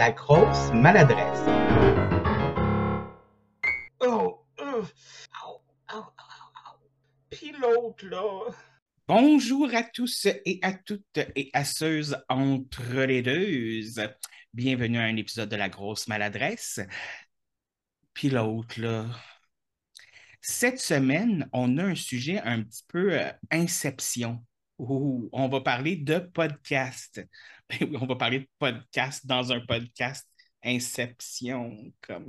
la grosse maladresse. Oh, au, au, au. Puis l'autre, là. Bonjour à tous et à toutes et à ceux entre les deux. Bienvenue à un épisode de La Grosse Maladresse. Puis l'autre, là. Cette semaine, on a un sujet un petit peu inception. Ouh, on va parler de podcast. Ben oui, on va parler de podcast dans un podcast. Inception, comme.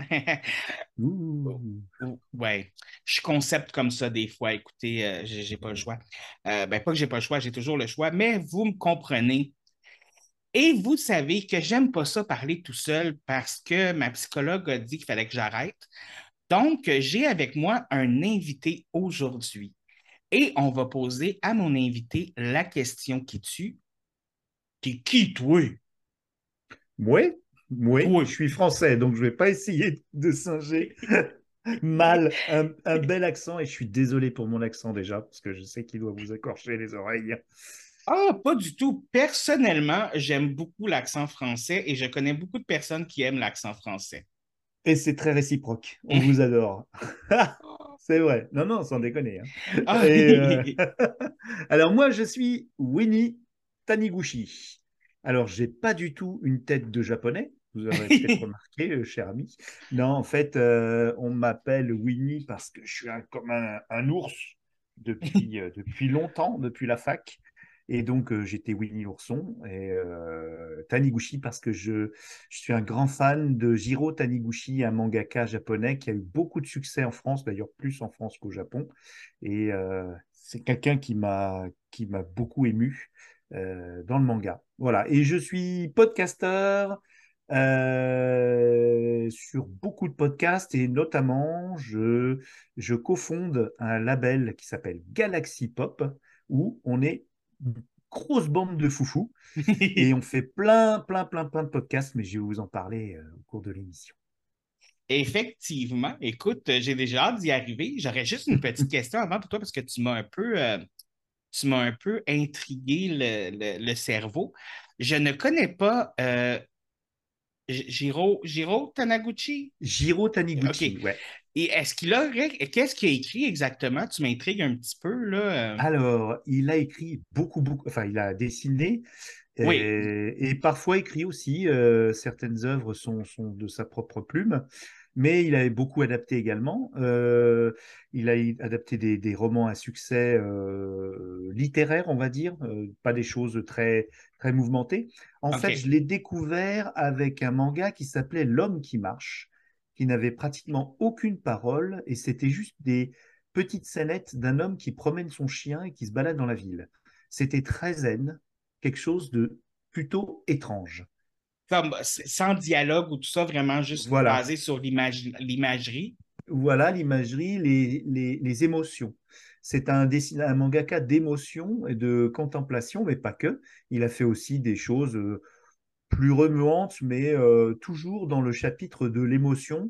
Ouais, je concepte comme ça des fois. Écoutez, j'ai pas le choix. Ben, pas que j'ai pas le choix, j'ai toujours le choix, mais vous me comprenez. Et vous savez que j'aime pas ça parler tout seul parce que ma psychologue a dit qu'il fallait que j'arrête. Donc, j'ai avec moi un invité aujourd'hui. Et on va poser à mon invité la question qui tue. T'es qui, toi? Moi, moi, Toi. je suis français, donc je vais pas essayer de singer mal un bel accent et je suis désolé pour mon accent déjà, parce que je sais qu'il doit vous écorcher les oreilles. Ah, pas du tout. Personnellement, j'aime beaucoup l'accent français et je connais beaucoup de personnes qui aiment l'accent français. Et c'est très réciproque, on vous adore. C'est vrai, non, non, sans déconner, hein. Ah, Et, Alors moi, je suis Winnie Taniguchi. Alors, j'ai pas du tout une tête de japonais, vous aurez peut-être remarqué, cher ami. Non, en fait, on m'appelle Winnie parce que je suis comme un ours depuis longtemps, depuis la fac. Et donc, j'étais Winnie l'ourson et Taniguchi parce que je suis un grand fan de Jiro Taniguchi, un mangaka japonais qui a eu beaucoup de succès en France, d'ailleurs plus en France qu'au Japon. Et c'est quelqu'un qui m'a beaucoup ému dans le manga. Voilà. Et je suis podcasteur sur beaucoup de podcasts et notamment je cofonde un label qui s'appelle Galaxy Pop où on est une grosse bande de foufous et on fait plein, plein, plein, plein de podcasts, mais je vais vous en parler au cours de l'émission. Effectivement, écoute, j'ai déjà hâte d'y arriver. J'aurais juste une petite question avant pour toi parce que tu m'as un peu intrigué le cerveau. Je ne connais pas Jiro Tanaguchi. Jiro OK. Taniguchi, ouais. Et qu'est-ce qu'il a écrit exactement? Tu m'intrigues un petit peu, là. Alors, il a écrit beaucoup, beaucoup, enfin, il a dessiné Oui, et parfois écrit aussi. Certaines œuvres sont de sa propre plume, mais il a beaucoup adapté également. Il a adapté des romans à succès littéraires, on va dire, pas des choses très, très mouvementées. En fait, OK. je l'ai découvert avec un manga qui s'appelait L'homme qui marche, qui n'avait pratiquement aucune parole et c'était juste des petite scénette d'un homme qui promène son chien et qui se balade dans la ville. C'était très zen, quelque chose de plutôt étrange. Comme sans dialogue ou tout ça, vraiment juste Voilà, basé sur l'imagerie. voilà l'imagerie, les émotions. C'est un mangaka d'émotion et de contemplation, mais pas que. Il a fait aussi des choses plus remuantes, mais toujours dans le chapitre de l'émotion.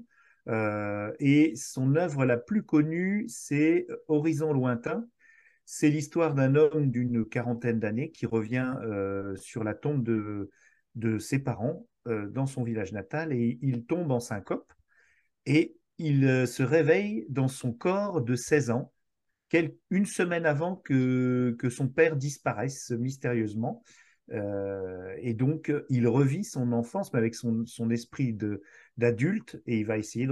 Et son œuvre la plus connue, c'est Horizon lointain. C'est l'histoire d'un homme d'une quarantaine d'années qui revient sur la tombe de ses parents dans son village natal et il tombe en syncope et il se réveille dans son corps de 16 ans, une semaine avant que son père disparaisse mystérieusement. Et donc, il revit son enfance, mais avec son esprit d'adulte, et il va essayer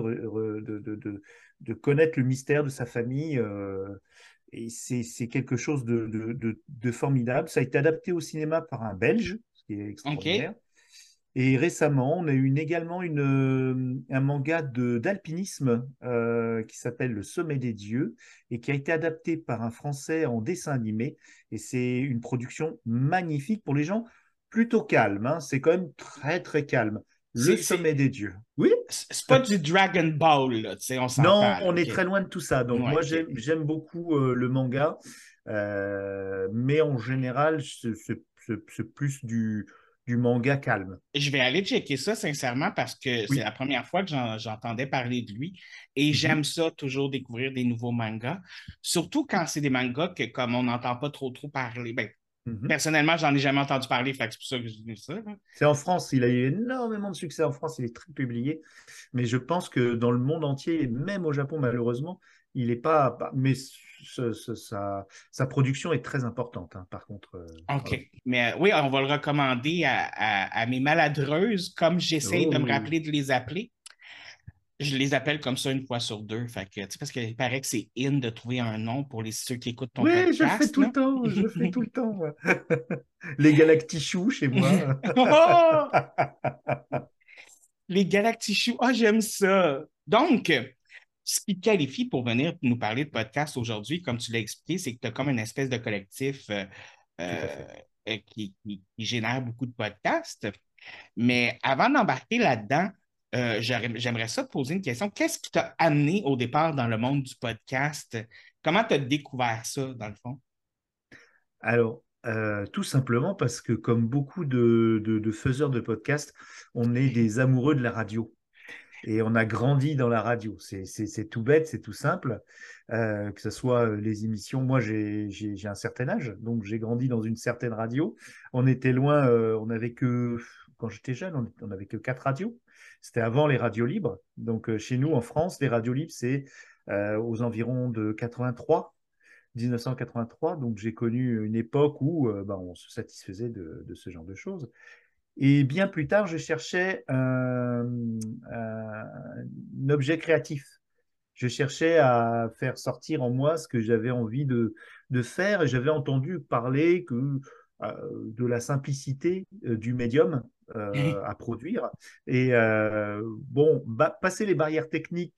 de connaître le mystère de sa famille. Et c'est quelque chose de formidable. Ça a été adapté au cinéma par un Belge, ce qui est OK. extraordinaire. Et récemment, on a eu également un manga d'alpinisme qui s'appelle Le Sommet des Dieux et qui a été adapté par un Français en dessin animé. Et c'est une production magnifique pour les gens plutôt calmes, hein. C'est quand même très, très calme. Le C'est Sommet des Dieux. Oui? c'est pas du Dragon Ball, là, tu sais, on Non, s'entend, là. on est OK. très loin de tout ça. Donc Ouais, moi, OK. j'aime beaucoup le manga, mais en général, c'est plus du manga calme. Je vais aller checker ça sincèrement parce que c'est Oui. la première fois que j'entendais parler de lui et Mhm. j'aime ça toujours découvrir des nouveaux mangas, surtout quand c'est des mangas que comme on n'entend pas trop parler, ben, Mhm. Personnellement, j'en ai jamais entendu parler, fait que c'est pour ça que je dis ça. C'est en France, il a eu énormément de succès en France, il est très publié, mais je pense que dans le monde entier, et même au Japon, malheureusement, il n'est mais sa production est très importante, hein, par contre. OK. Voilà. Mais oui, on va le recommander à mes maladreuses, comme j'essaye de me Oh. rappeler de les appeler. Je les appelle comme ça une fois sur deux. Fait que, tu sais, parce qu'il paraît que c'est in de trouver un nom pour ceux qui écoutent ton Oui, je le fais podcast, tout le là. temps, je le fais tout le temps, moi. Les Galactichous chez moi. Oh! Les Galactichous, ah, j'aime ça. Donc, ce qui te qualifie pour venir nous parler de podcast aujourd'hui, comme tu l'as expliqué, c'est que tu as comme une espèce de collectif Tout à euh, fait. qui génère beaucoup de podcasts. Mais avant d'embarquer là-dedans, j'aimerais ça te poser une question. Qu'est-ce qui t'a amené au départ dans le monde du podcast? Comment tu as découvert ça, dans le fond? Alors, tout simplement parce que comme beaucoup de faiseurs de podcasts, on est des amoureux de la radio. Et on a grandi dans la radio. C'est tout bête, c'est tout simple. Que ce soit les émissions. Moi, j'ai un certain âge, donc j'ai grandi dans une certaine radio. On était loin, on avait que, quand j'étais jeune, on n'avait que 4 radios. C'était avant les radios libres. Donc chez nous, en France, les radios libres, c'est aux environs de 83. 1983, donc j'ai connu une époque où on se satisfaisait de ce genre de choses. Et bien plus tard, je cherchais un objet créatif. Je cherchais à faire sortir en moi ce que j'avais envie de faire et j'avais entendu parler de la simplicité du médium à produire. Et bon, passer les barrières techniques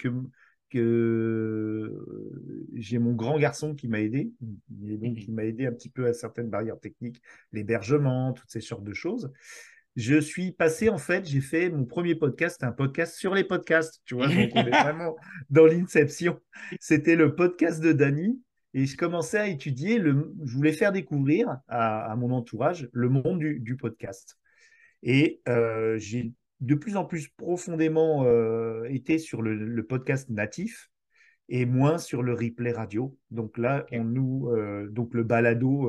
que j'ai mon grand garçon qui m'a aidé, et donc qui m'a aidé un petit peu à certaines barrières techniques, l'hébergement, toutes ces sortes de choses. Je suis passé, en fait, j'ai fait mon premier podcast, un podcast sur les podcasts, tu vois, donc on est vraiment dans l'inception. C'était le podcast de Dany et je commençais à étudier, je voulais faire découvrir à mon entourage le monde du podcast. Et j'ai de plus en plus profondément été sur le podcast natif et moins sur le replay radio. Donc là, donc le balado,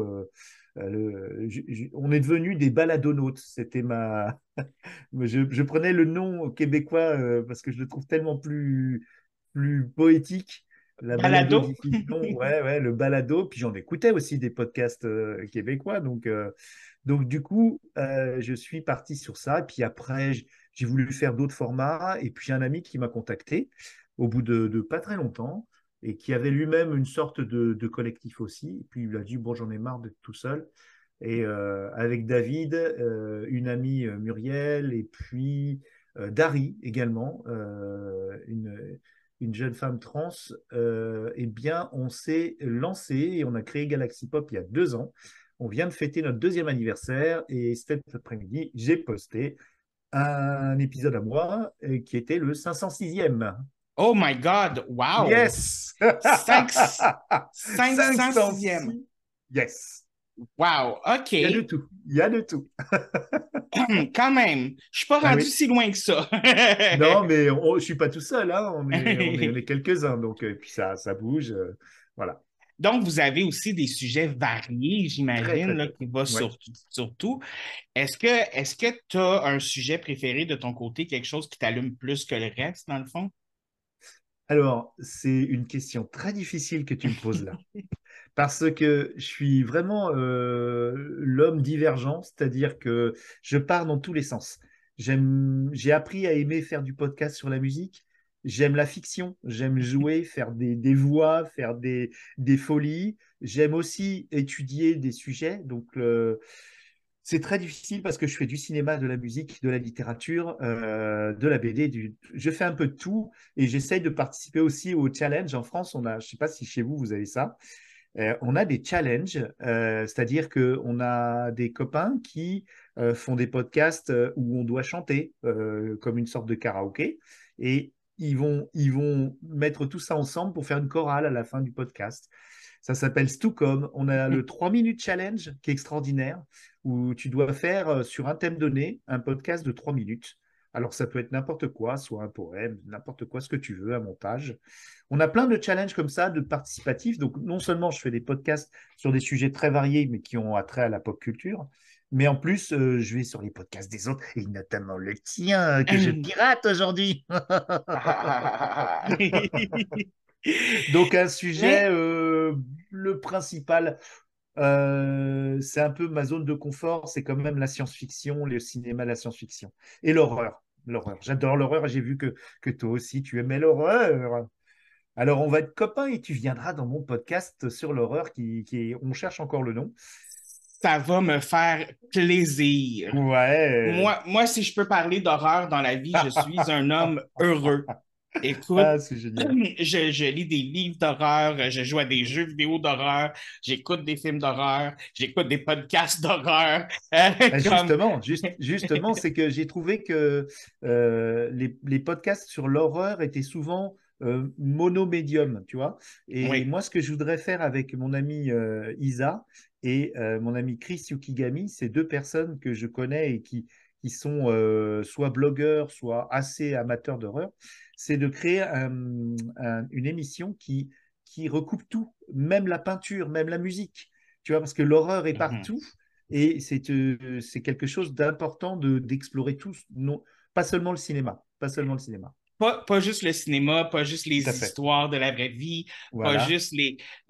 on est devenu des baladonautes. C'était je prenais le nom québécois parce que je le trouve tellement plus poétique. La Balado? balado-diffusion, ouais, ouais, le balado. Puis j'en écoutais aussi des podcasts québécois. Donc du coup, je suis parti sur ça. Et puis après, j'ai voulu faire d'autres formats. Et puis j'ai un ami qui m'a contacté au bout de pas très longtemps et qui avait lui-même une sorte de collectif aussi. Et puis il a dit, bon, j'en ai marre d'être tout seul. Et avec David, une amie Muriel, et puis Dari également, une jeune femme trans, eh bien, on s'est lancé et on a créé Galaxy Pop il y a 2 ans. On vient de fêter notre deuxième anniversaire et cet après-midi, j'ai posté un épisode à moi qui était le 506e. Oh my God! Wow! Yes! 5, 506e. 506. Yes! Wow! Il y a de OK. tout. Il y a de tout. Quand même, je suis pas Ah rendu oui. si loin que ça. Non, mais je ne suis pas tout seul, hein. On est quelques-uns, donc puis ça bouge, voilà. Donc, vous avez aussi des sujets variés, Très, j'imagine, très, là, très. qui va Ouais. sur tout. Est-ce que tu as un sujet préféré de ton côté, quelque chose qui t'allume plus que le reste, dans le fond? Alors, c'est une question très difficile que tu me poses là, parce que je suis vraiment l'homme divergent, c'est-à-dire que je pars dans tous les sens. J'ai appris à aimer faire du podcast sur la musique. J'aime la fiction, j'aime jouer, faire des voix, faire des folies. J'aime aussi étudier des sujets. Donc, c'est très difficile parce que je fais du cinéma, de la musique, de la littérature, de la BD. Je fais un peu de tout et j'essaye de participer aussi aux challenges. En France, je ne sais pas si chez vous, vous avez ça. On a des challenges, c'est-à-dire qu'on a des copains qui font des podcasts où on doit chanter comme une sorte de karaoké et ils vont mettre tout ça ensemble pour faire une chorale à la fin du podcast. Ça s'appelle Stucom. On a le 3 minutes challenge qui est extraordinaire où tu dois faire sur un thème donné un podcast de 3 minutes Alors, ça peut être n'importe quoi, soit un poème, n'importe quoi, ce que tu veux, un montage. On a plein de challenges comme ça, de participatifs. Donc, non seulement je fais des podcasts sur des sujets très variés, mais qui ont attrait à la pop culture, mais en plus, je vais sur les podcasts des autres, et notamment le tien, que je pirate aujourd'hui. Donc, un sujet, Mais le principal, c'est un peu ma zone de confort, c'est quand même la science-fiction, le cinéma, la science-fiction. Et l'horreur. L'horreur. J'adore l'horreur et j'ai vu que toi aussi, tu aimais l'horreur. Alors, on va être copains et tu viendras dans mon podcast sur l'horreur on cherche encore le nom. ça va me faire plaisir. Ouais. Moi, si je peux parler d'horreur dans la vie, je suis un homme heureux. Écoute, Ah, c'est génial. je lis des livres d'horreur, je joue à des jeux vidéo d'horreur, j'écoute des films d'horreur, j'écoute des podcasts d'horreur. Comme... Justement, c'est que j'ai trouvé que les podcasts sur l'horreur étaient souvent monomédium, tu vois. Et Oui. moi, ce que je voudrais faire avec mon ami Isa et mon ami Chris Yukigami, c'est deux personnes que je connais et qui sont soit blogueurs, soit assez amateurs d'horreur, c'est de créer une émission qui recoupe tout, même la peinture, même la musique. Tu vois, parce que l'horreur est Mhm. partout. Et c'est quelque chose d'important d'explorer tout, non, pas seulement le cinéma, pas seulement le cinéma. Pas juste le cinéma, pas juste Tout à les fait. histoires de la vraie vie, pas Voilà. juste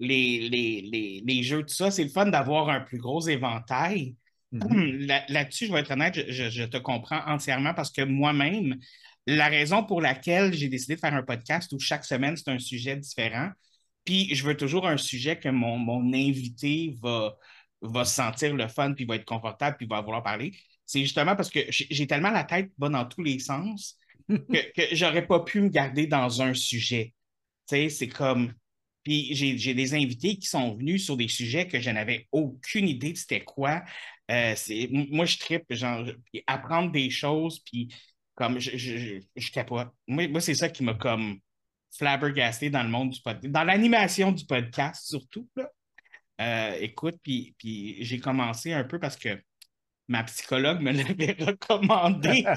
les jeux, tout ça. C'est le fun d'avoir un plus gros éventail. Mhm. Là-dessus, je vais être honnête, je te comprends entièrement parce que moi-même, la raison pour laquelle j'ai décidé de faire un podcast où chaque semaine, c'est un sujet différent, puis je veux toujours un sujet que mon invité va sentir le fun, puis va être confortable, puis va vouloir parler, c'est justement parce que j'ai tellement la tête va dans tous les sens que j'aurais pas pu me garder dans un sujet. Tu sais, c'est comme. Puis j'ai des invités qui sont venus sur des sujets que je n'avais aucune idée de c'était quoi. Moi, je trippe, genre, puis apprendre des choses, puis comme je capote. Moi, c'est ça qui m'a comme flabbergasté dans le monde du podcast, dans l'animation du podcast surtout. Là. Écoute, puis j'ai commencé un peu parce que ma psychologue me l'avait recommandé.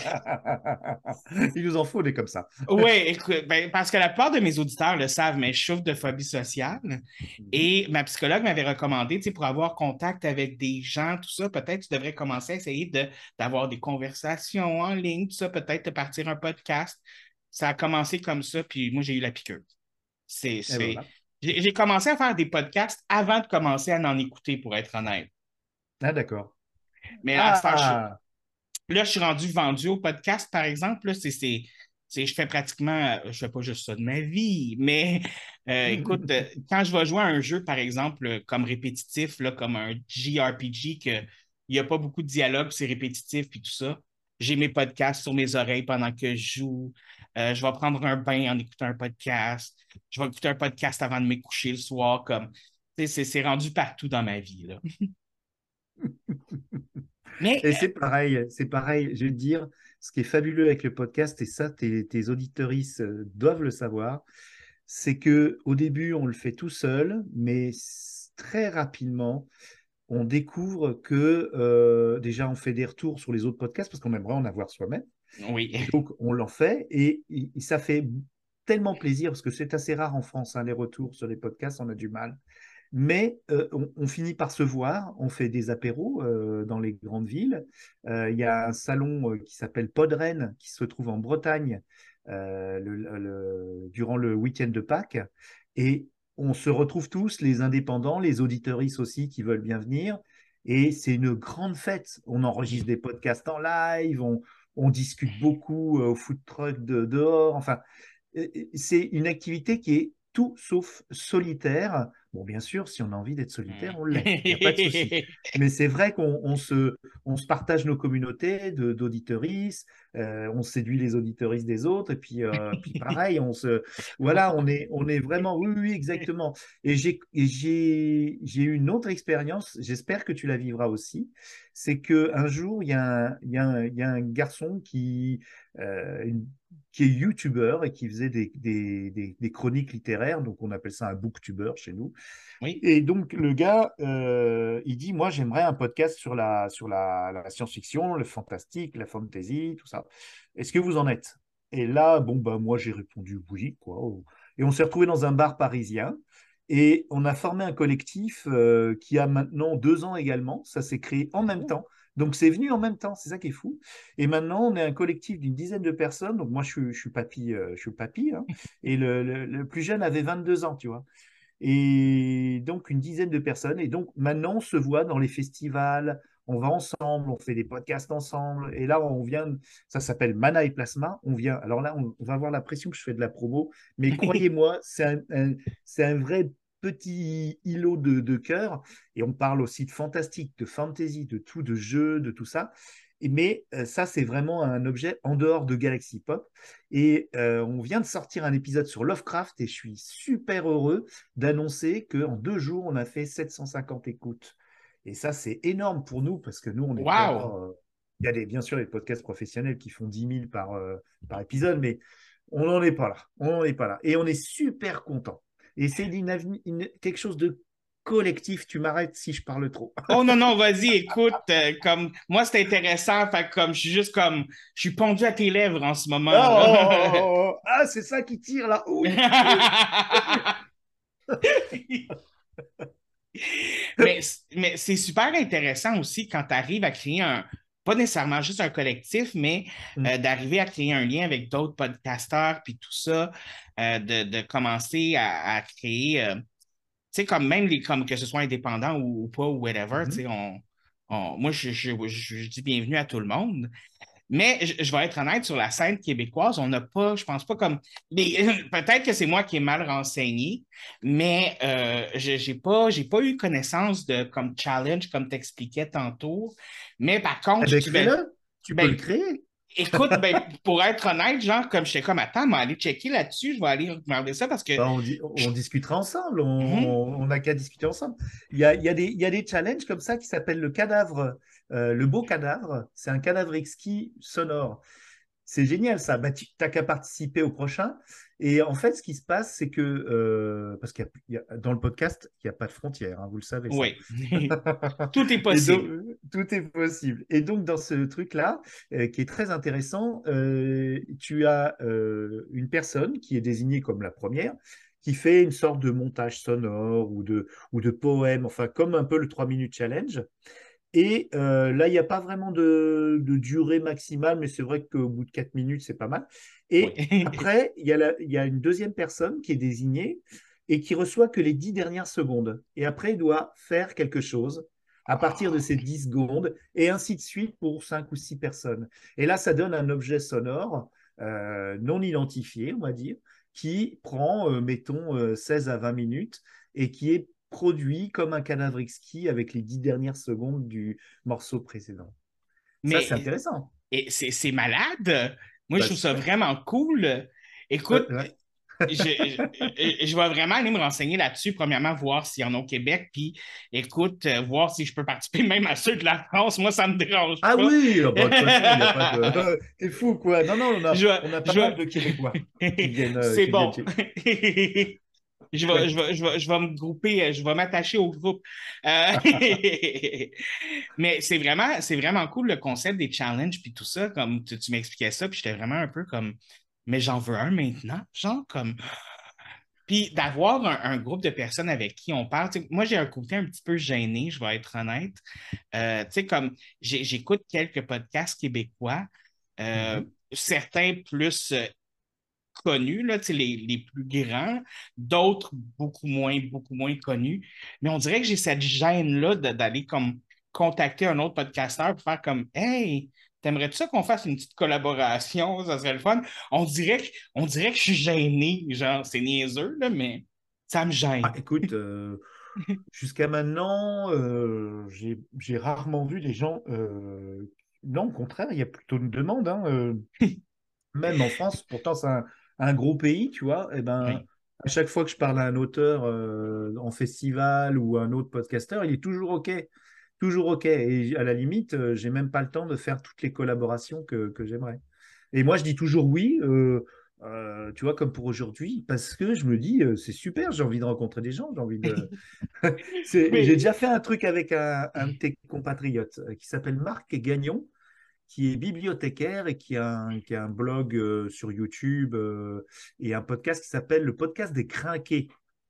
Il nous en faut des comme ça. Oui, écoute, ben, parce que la plupart de mes auditeurs le savent, mais je souffre de phobie sociale. Mhm. Et ma psychologue m'avait recommandé, tu sais, pour avoir contact avec des gens, tout ça, peut-être tu devrais commencer à essayer d'avoir des conversations en ligne, tout ça, peut-être de partir un podcast. Ça a commencé comme ça, puis moi, j'ai eu la piqûre. C'est, Et c'est... voilà. J'ai commencé à faire des podcasts avant de commencer à en écouter, pour être honnête. Ah, d'accord. Mais à ce temps, Ah, là, je suis rendu vendu au podcast, par exemple. Là, je fais pratiquement, je fais pas juste ça de ma vie, mais écoute, quand je vais jouer à un jeu, par exemple, comme répétitif, là, comme un JRPG, qu'il n'y a pas beaucoup de dialogue, c'est répétitif, puis tout ça, j'ai mes podcasts sur mes oreilles pendant que je joue. Je vais prendre un bain en écoutant un podcast. Je vais écouter un podcast avant de me coucher le soir. Comme, c'est rendu partout dans ma vie. Là. Mais et c'est pareil, c'est pareil. Je vais te dire, ce qui est fabuleux avec le podcast, et ça, tes auditeuristes doivent le savoir, c'est que au début, on le fait tout seul, mais très rapidement, on découvre que déjà, on fait des retours sur les autres podcasts parce qu'on aimerait en avoir soi-même. oui. Et donc, on l'en fait et ça fait tellement plaisir parce que c'est assez rare en France, hein, les retours sur les podcasts, on a du mal. Mais on finit par se voir, on fait des apéros dans les grandes villes. Il y a un salon qui s'appelle Podren qui se trouve en Bretagne durant le week-end de Pâques. Et on se retrouve tous, les indépendants, les auditeuristes aussi qui veulent bien venir. Et c'est une grande fête. On enregistre des podcasts en live, on discute beaucoup au food truck dehors. Enfin, c'est une activité qui est tout sauf solitaire. Bon, bien sûr, si on a envie d'être solitaire, on l'est, il n'y a pas de souci. Mais c'est vrai qu'on se partage nos communautés d'auditeuristes, on séduit les auditeuristes des autres, et puis pareil, voilà, on est vraiment, oui, oui, exactement. Et j'ai eu une autre expérience, j'espère que tu la vivras aussi, c'est qu'un jour, il y a un garçon qui est youtubeur et qui faisait des chroniques littéraires. Donc, on appelle ça un booktuber chez nous. Oui. Et donc, le gars, il dit, moi, j'aimerais un podcast sur la science-fiction, le fantastique, la fantasy, tout ça. Est-ce que vous en êtes? Et là, bon, bah, moi, j'ai répondu oui, quoi. Et on s'est retrouvé dans un bar parisien. Et on a formé un collectif qui a maintenant 2 ans également. Ça s'est créé en même Oh. temps. Donc, c'est venu en même temps. C'est ça qui est fou. Et maintenant, on est un collectif d'une dizaine de personnes. Donc, moi, je suis papy, je suis le papy, hein. Et le plus jeune avait 22 ans, tu vois. Et donc, une dizaine de personnes. Et donc, maintenant, on se voit dans les festivals, on va ensemble, on fait des podcasts ensemble. Et là, on vient, ça s'appelle Mana et Plasma. On vient, alors là, on va avoir l'impression que je fais de la promo, mais croyez-moi, c'est un vrai petit îlot de cœur. Et on parle aussi de fantastique, de fantasy, de tout, de jeux, de tout ça. Mais ça, c'est vraiment un objet en dehors de Galaxy Pop. Et on vient de sortir un épisode sur Lovecraft et je suis super heureux d'annoncer qu'en 2 jours, on a fait 750 écoutes. Et ça, c'est énorme pour nous parce que nous, on n'est pas. Wow! Il y a bien sûr les podcasts professionnels qui font 10 000 par épisode, mais on n'en est pas là. On n'en est pas là. Et on est super content. Et c'est quelque chose de collectif. Tu m'arrêtes si je parle trop. Oh non, non, vas-y, écoute, comme moi c'est intéressant, fait que comme je suis juste comme je suis pendu à tes lèvres en ce Oh, moment oh, là. oh, oh. Ah, c'est ça qui tire là. Oui, oui. Mais, mais c'est super intéressant aussi quand tu arrives à créer pas nécessairement juste un collectif, mais d'arriver à créer un lien avec d'autres podcasteurs, puis tout ça, de commencer à créer, tu sais, comme même comme que ce soit indépendant ou pas, ou whatever, tu sais, Mhm. moi, je dis bienvenue à tout le monde. Mais je vais être honnête, sur la scène québécoise, on n'a pas, je pense pas comme. Peut-être que c'est moi qui ai mal renseigné, mais j'ai pas eu connaissance de comme challenge, comme tu expliquais tantôt. Mais par Eh contre, bien, crée-le. Tu peux le ben, créer. écoute, ben, pour être honnête, genre, comme j'étais comme, attends, mais aller checker là-dessus, je vais aller regarder ça parce que. Ben, je- on discutera ensemble. Mhm. On n'a qu'à discuter ensemble. Il y a des challenges comme ça qui s'appellent le cadavre, le beau cadavre. C'est un cadavre exquis sonore. C'est génial ça. Bah, tu n'as qu'à participer au prochain. Et en fait, ce qui se passe, c'est que, parce dans le podcast, il n'y a pas de frontières, hein, vous le savez ça. Oui, tout est Et donc, possible. tout est possible. Et donc, dans ce truc-là, qui est très intéressant, tu as une personne qui est désignée comme la première, qui fait une sorte de montage sonore ou de poème, enfin, comme un peu le 3 minutes challenge. Et là, il n'y a pas vraiment de durée maximale, mais c'est vrai qu'au bout de 4 minutes, c'est pas mal. Oui. Et après, il y a une deuxième personne qui est désignée et qui reçoit que les 10 dernières secondes. Et après, il doit faire quelque chose à partir de Ah. ces 10 secondes, et ainsi de suite pour 5 ou 6 personnes. Et là, ça donne un objet sonore non identifié, on va dire, qui prend, mettons, 16 à 20 minutes et qui est produit comme un cadavre exquis avec les 10 dernières secondes du morceau précédent. Ça, c'est Mais intéressant. c'est malade. Moi, je Bah, trouve ça super. vraiment cool. Écoute, Ouais. je vais vraiment aller me renseigner là-dessus. Premièrement, voir s'il y en a au Québec. Puis, écoute, voir si je peux participer même à ceux de la France. Moi, ça ne me dérange Ah pas. oui, bah, de toute façon, il n'y a pas de. T'es fou, quoi. Non, non, Je vais, on a pas je mal de Québécois C'est qui viennent bon. chez nous. Je Chouette. vais, je vais me grouper, je vais m'attacher au groupe. Euh, Mais c'est vraiment cool le concept des challenges puis tout ça, comme tu m'expliquais ça, puis j'étais vraiment un peu comme, mais j'en veux un maintenant, genre comme. Puis d'avoir un groupe de personnes avec qui on parle, tu sais, moi j'ai un côté un petit peu gêné, je vais être honnête. Tu sais, comme j'écoute quelques podcasts québécois, euh, Mhm. certains plus connus, là, tu sais, les plus grands, d'autres beaucoup moins connus. Mais on dirait que j'ai cette gêne-là d'aller comme contacter un autre podcasteur pour faire comme Hey, t'aimerais-tu ça qu'on fasse une petite collaboration? Ça serait le fun. On dirait que je suis gêné, genre, c'est niaiseux, là, mais ça me Ah, gêne. écoute, jusqu'à maintenant, j'ai rarement vu des gens. Non, au contraire, il y a plutôt une demande, hein, même en France, pourtant c'est un gros pays, tu vois, et ben, Oui. à chaque fois que je parle à un auteur en festival ou un autre podcasteur, il est toujours OK. Toujours OK. Et à la limite, j'ai même pas le temps de faire toutes les collaborations que j'aimerais. Et moi, je dis toujours oui, tu vois, comme pour aujourd'hui, parce que je me dis, c'est super, j'ai envie de rencontrer des gens, j'ai envie de... J'ai Mais déjà fait un truc avec un de tes compatriotes qui s'appelle Marc Gagnon, qui est bibliothécaire et qui a un blog sur YouTube et un podcast qui s'appelle le podcast des Crinqués.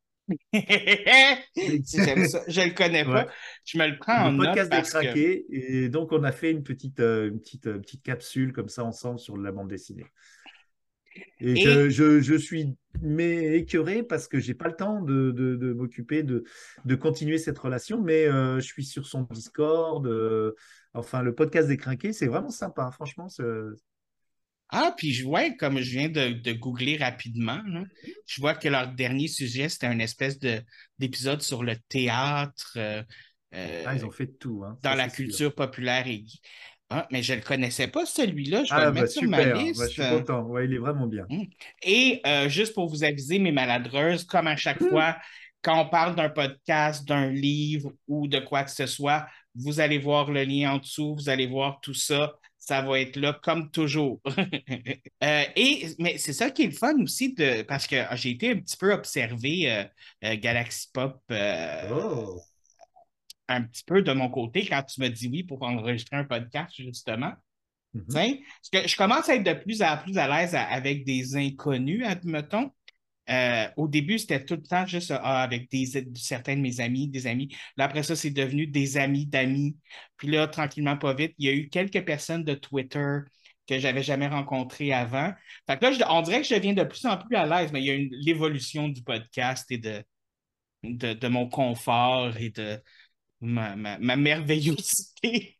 j'aime ça. Je le connais pas. Ouais, Je me le prends en le note podcast des parce que Crinqués. Et donc, on a fait une petite capsule comme ça ensemble sur la bande dessinée. Et et je suis mais écœuré parce que j'ai pas le temps de m'occuper de continuer cette relation, mais je suis sur son Discord. Enfin, le podcast des Crinqués, c'est vraiment sympa, franchement. puis je vois, comme je viens de googler rapidement, là, je vois que leur dernier sujet, c'était une espèce d'épisode sur le théâtre Ah, ils euh, ont fait de tout, hein, dans ça la c'est sûr. culture populaire et mais je ne le connaissais pas, celui-là. Je vais le Ah, bah mettre sur ma super, bah, je liste. suis content. Ouais, il est vraiment bien. Mm. Et juste pour vous aviser, mes maladreuses, comme à chaque fois, quand on parle d'un podcast, d'un livre ou de quoi que ce soit, vous allez voir le lien en dessous, vous allez voir tout ça. Ça va être là comme toujours. Mais c'est ça qui est le fun aussi, parce que j'ai été un petit peu observé Galaxy Pop Oh. un petit peu de mon côté quand tu m'as dit oui pour enregistrer un podcast, justement. Mhm. T'sais, parce que je commence à être de plus à l'aise avec des inconnus, admettons. Au début, c'était tout le temps juste avec certains de mes amis, des amis. Là, après ça, c'est devenu des amis d'amis. Puis là, tranquillement, pas vite, il y a eu quelques personnes de Twitter que j'avais jamais rencontrées avant. Fait que là, on dirait que je deviens de plus en plus à l'aise, mais il y a l'évolution du podcast et de mon confort et de ma merveillosité.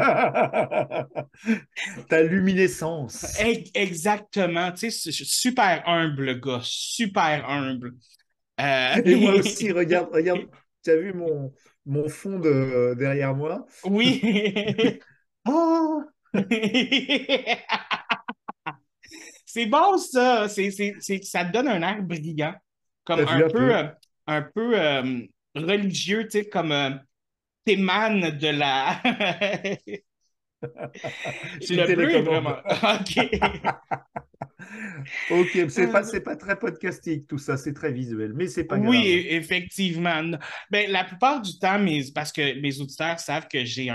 Ta luminescence. Exactement, tu sais, super humble, le gars, super humble. Euh, Et moi aussi, regarde, regarde, tu as vu mon fond derrière moi? oui. Oh, C'est bon, ça. Ça te donne un air brillant, comme t'as vu un peu? un peu religieux, tu sais, comme t'émanes de la. Je suis une Le bleu est télécommande. vraiment. OK. Ok, c'est pas très podcastique tout ça, c'est très visuel, mais c'est pas Oui, grave. effectivement. Ben, la plupart du temps, parce que mes auditeurs savent que j'ai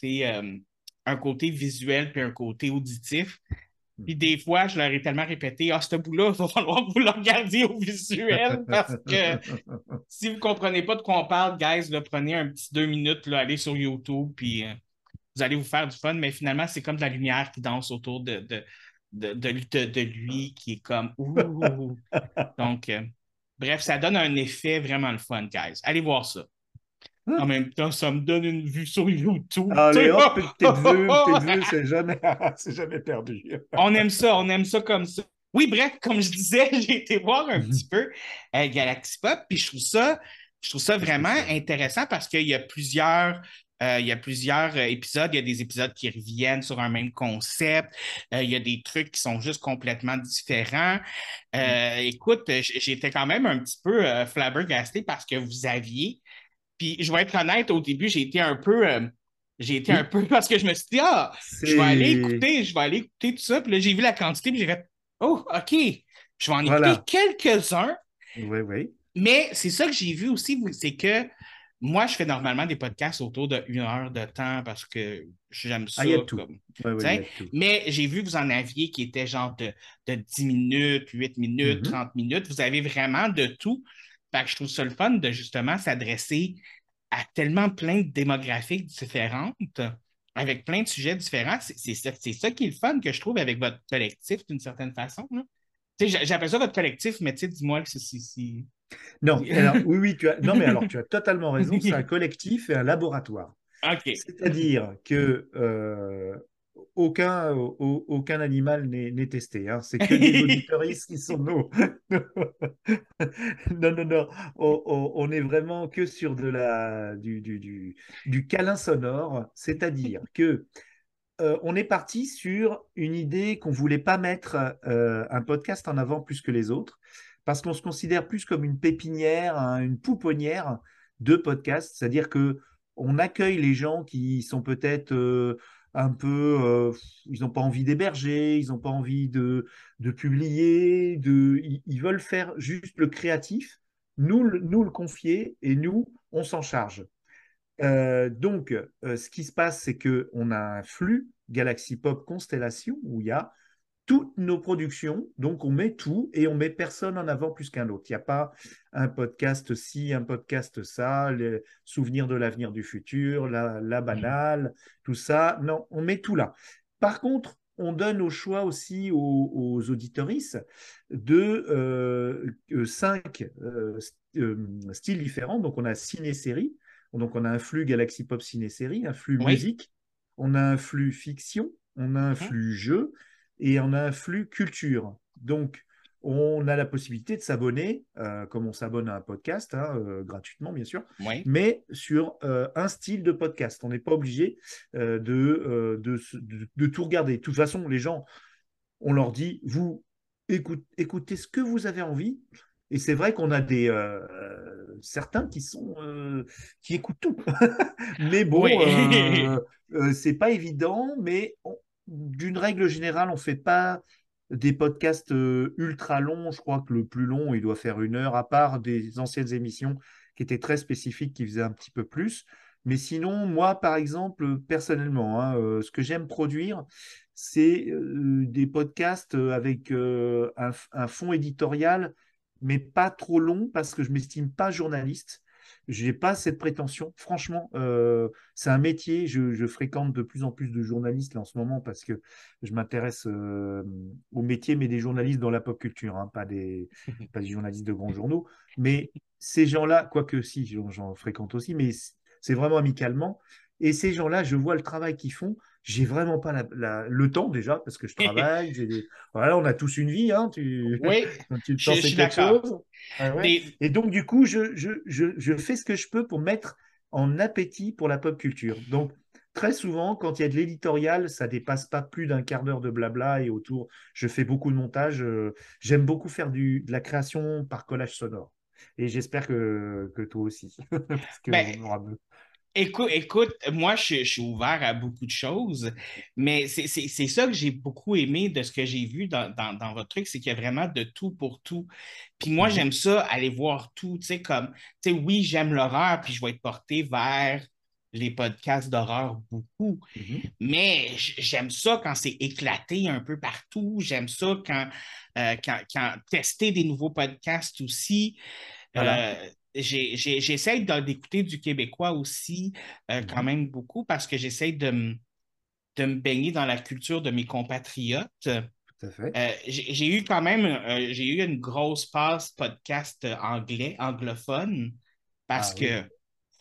un côté visuel puis un côté auditif. Puis Mhm. des fois, je leur ai tellement répété, ah, ce bout-là, il va falloir que vous le regardiez au visuel parce que si vous ne comprenez pas de quoi on parle, guys, là, prenez un petit 2 minutes, là, allez sur YouTube, puis vous allez vous faire du fun. Mais finalement, c'est comme de la lumière qui danse autour de lui, qui est comme ouh. Donc, bref, ça donne un effet vraiment le fun, guys. Allez voir ça. En même temps, ça me donne une vue sur YouTube. Tu Allez sais. hop, peut-être vu, c'est jamais perdu. On aime ça comme ça. Oui, bref, comme je disais, j'ai été voir un petit peu Galaxy Pop, puis je trouve ça C'est vraiment spécial. intéressant parce il y a plusieurs épisodes, il y a des épisodes qui reviennent sur un même concept, il y a des trucs qui sont juste complètement différents. Écoute, j'étais quand même un petit peu flabbergasté parce que vous aviez puis je vais être honnête, au début, j'ai été un Oui, peu parce que je me suis dit, ah, c'est... je vais aller écouter tout ça. Puis là, j'ai vu la quantité, puis j'ai fait, oh, OK, je vais en écouter Voilà. quelques-uns. Oui, oui. Mais c'est ça que j'ai vu aussi, c'est que moi, je fais normalement des podcasts autour d'1 heure de temps parce que j'aime Ah, ça il y a de tout. comme. Oui, Tu oui, il y a sais. de tout. Mais j'ai vu que vous en aviez qui étaient genre de 10 minutes, 8 minutes, Mhm. 30 minutes. Vous avez vraiment de tout. Fait que je trouve ça le fun de justement s'adresser à tellement plein de démographiques différentes, avec plein de sujets différents. C'est ça qui est le fun que je trouve avec votre collectif d'une certaine façon, là. Tu sais, j'appelle ça votre collectif, mais tu sais, dis-moi que Non, alors, oui, oui, non, mais alors tu as totalement raison, c'est un collectif et un laboratoire. OK. C'est-à-dire que aucun animal n'est testé, hein. C'est que des auditeuristes qui sont nos. Non, non, non. On est vraiment que sur du câlin sonore, c'est-à-dire que on est parti sur une idée qu'on voulait pas mettre un podcast en avant plus que les autres, parce qu'on se considère plus comme une pépinière, hein, une pouponnière de podcasts, c'est-à-dire que on accueille les gens qui sont peut-être un peu, ils n'ont pas envie d'héberger, ils n'ont pas envie de publier, ils veulent faire juste le créatif, nous le confier et nous, on s'en charge. Donc, ce qui se passe, c'est qu'on a un flux Galaxy Pop Constellation où il y a toutes nos productions, donc on met tout et on met personne en avant plus qu'un autre. Il n'y a pas un podcast ci, un podcast ça, les souvenirs de l'avenir du futur, la banale, tout ça. Non, on met tout là. Par contre, on donne au choix aussi aux auditoristes de 5 styles différents. Donc on a ciné-série, donc on a un flux Galaxy Pop ciné-série, un flux Oui. musique, on a un flux fiction, on a un Mhm. flux jeu et on a un flux culture. Donc, on a la possibilité de s'abonner, comme on s'abonne à un podcast, hein, gratuitement bien sûr, Oui. mais sur un style de podcast. On n'est pas obligé de tout regarder. De toute façon, les gens, on leur dit, vous écoutez ce que vous avez envie. Et c'est vrai qu'on a certains qui écoutent tout. Mais bon, Oui. c'est pas évident, mais d'une règle générale, on fait pas des podcasts ultra longs. Je crois que le plus long, il doit faire 1 heure, à part des anciennes émissions qui étaient très spécifiques, qui faisaient un petit peu plus. Mais sinon, moi, par exemple, personnellement, hein, ce que j'aime produire, c'est des podcasts avec un fond éditorial, mais pas trop long, parce que je m'estime pas journaliste. Je n'ai pas cette prétention. Franchement, c'est un métier. Je fréquente de plus en plus de journalistes là, en ce moment parce que je m'intéresse au métier, mais des journalistes dans la pop culture, hein, pas des journalistes de grands journaux. Mais ces gens-là, quoique si, j'en fréquente aussi, mais c'est vraiment amicalement. Et ces gens-là, je vois le travail qu'ils font. J'ai vraiment pas le temps déjà parce que je travaille. Voilà, on a tous une vie, hein, Oui, tu te je penses suis quelque d'accord. chose. Ah ouais. Des... Et donc, du coup, je fais ce que je peux pour mettre en appétit pour la pop culture. Donc, très souvent, quand il y a de l'éditorial, ça dépasse pas plus d'un quart d'heure de blabla et autour, je fais beaucoup de montage. J'aime beaucoup faire de la création par collage sonore. Et j'espère que toi aussi, parce Ben, qu'on aura besoin. écoute, moi, je suis ouvert à beaucoup de choses, mais c'est ça que j'ai beaucoup aimé de ce que j'ai vu dans votre truc, c'est qu'il y a vraiment de tout pour tout. Puis moi, Mhm, j'aime ça, aller voir tout, tu sais, oui, j'aime l'horreur, puis je vais être porté vers les podcasts d'horreur beaucoup, mhm. mais j'aime ça quand c'est éclaté un peu partout, j'aime ça quand tester des nouveaux podcasts aussi. Voilà. Euh, j'essaie d'écouter du québécois aussi quand Mhm, même beaucoup parce que j'essaie de me baigner dans la culture de mes compatriotes. tout à fait. J'ai eu quand même j'ai eu une grosse passe podcast anglais, anglophone, parce Ah oui. que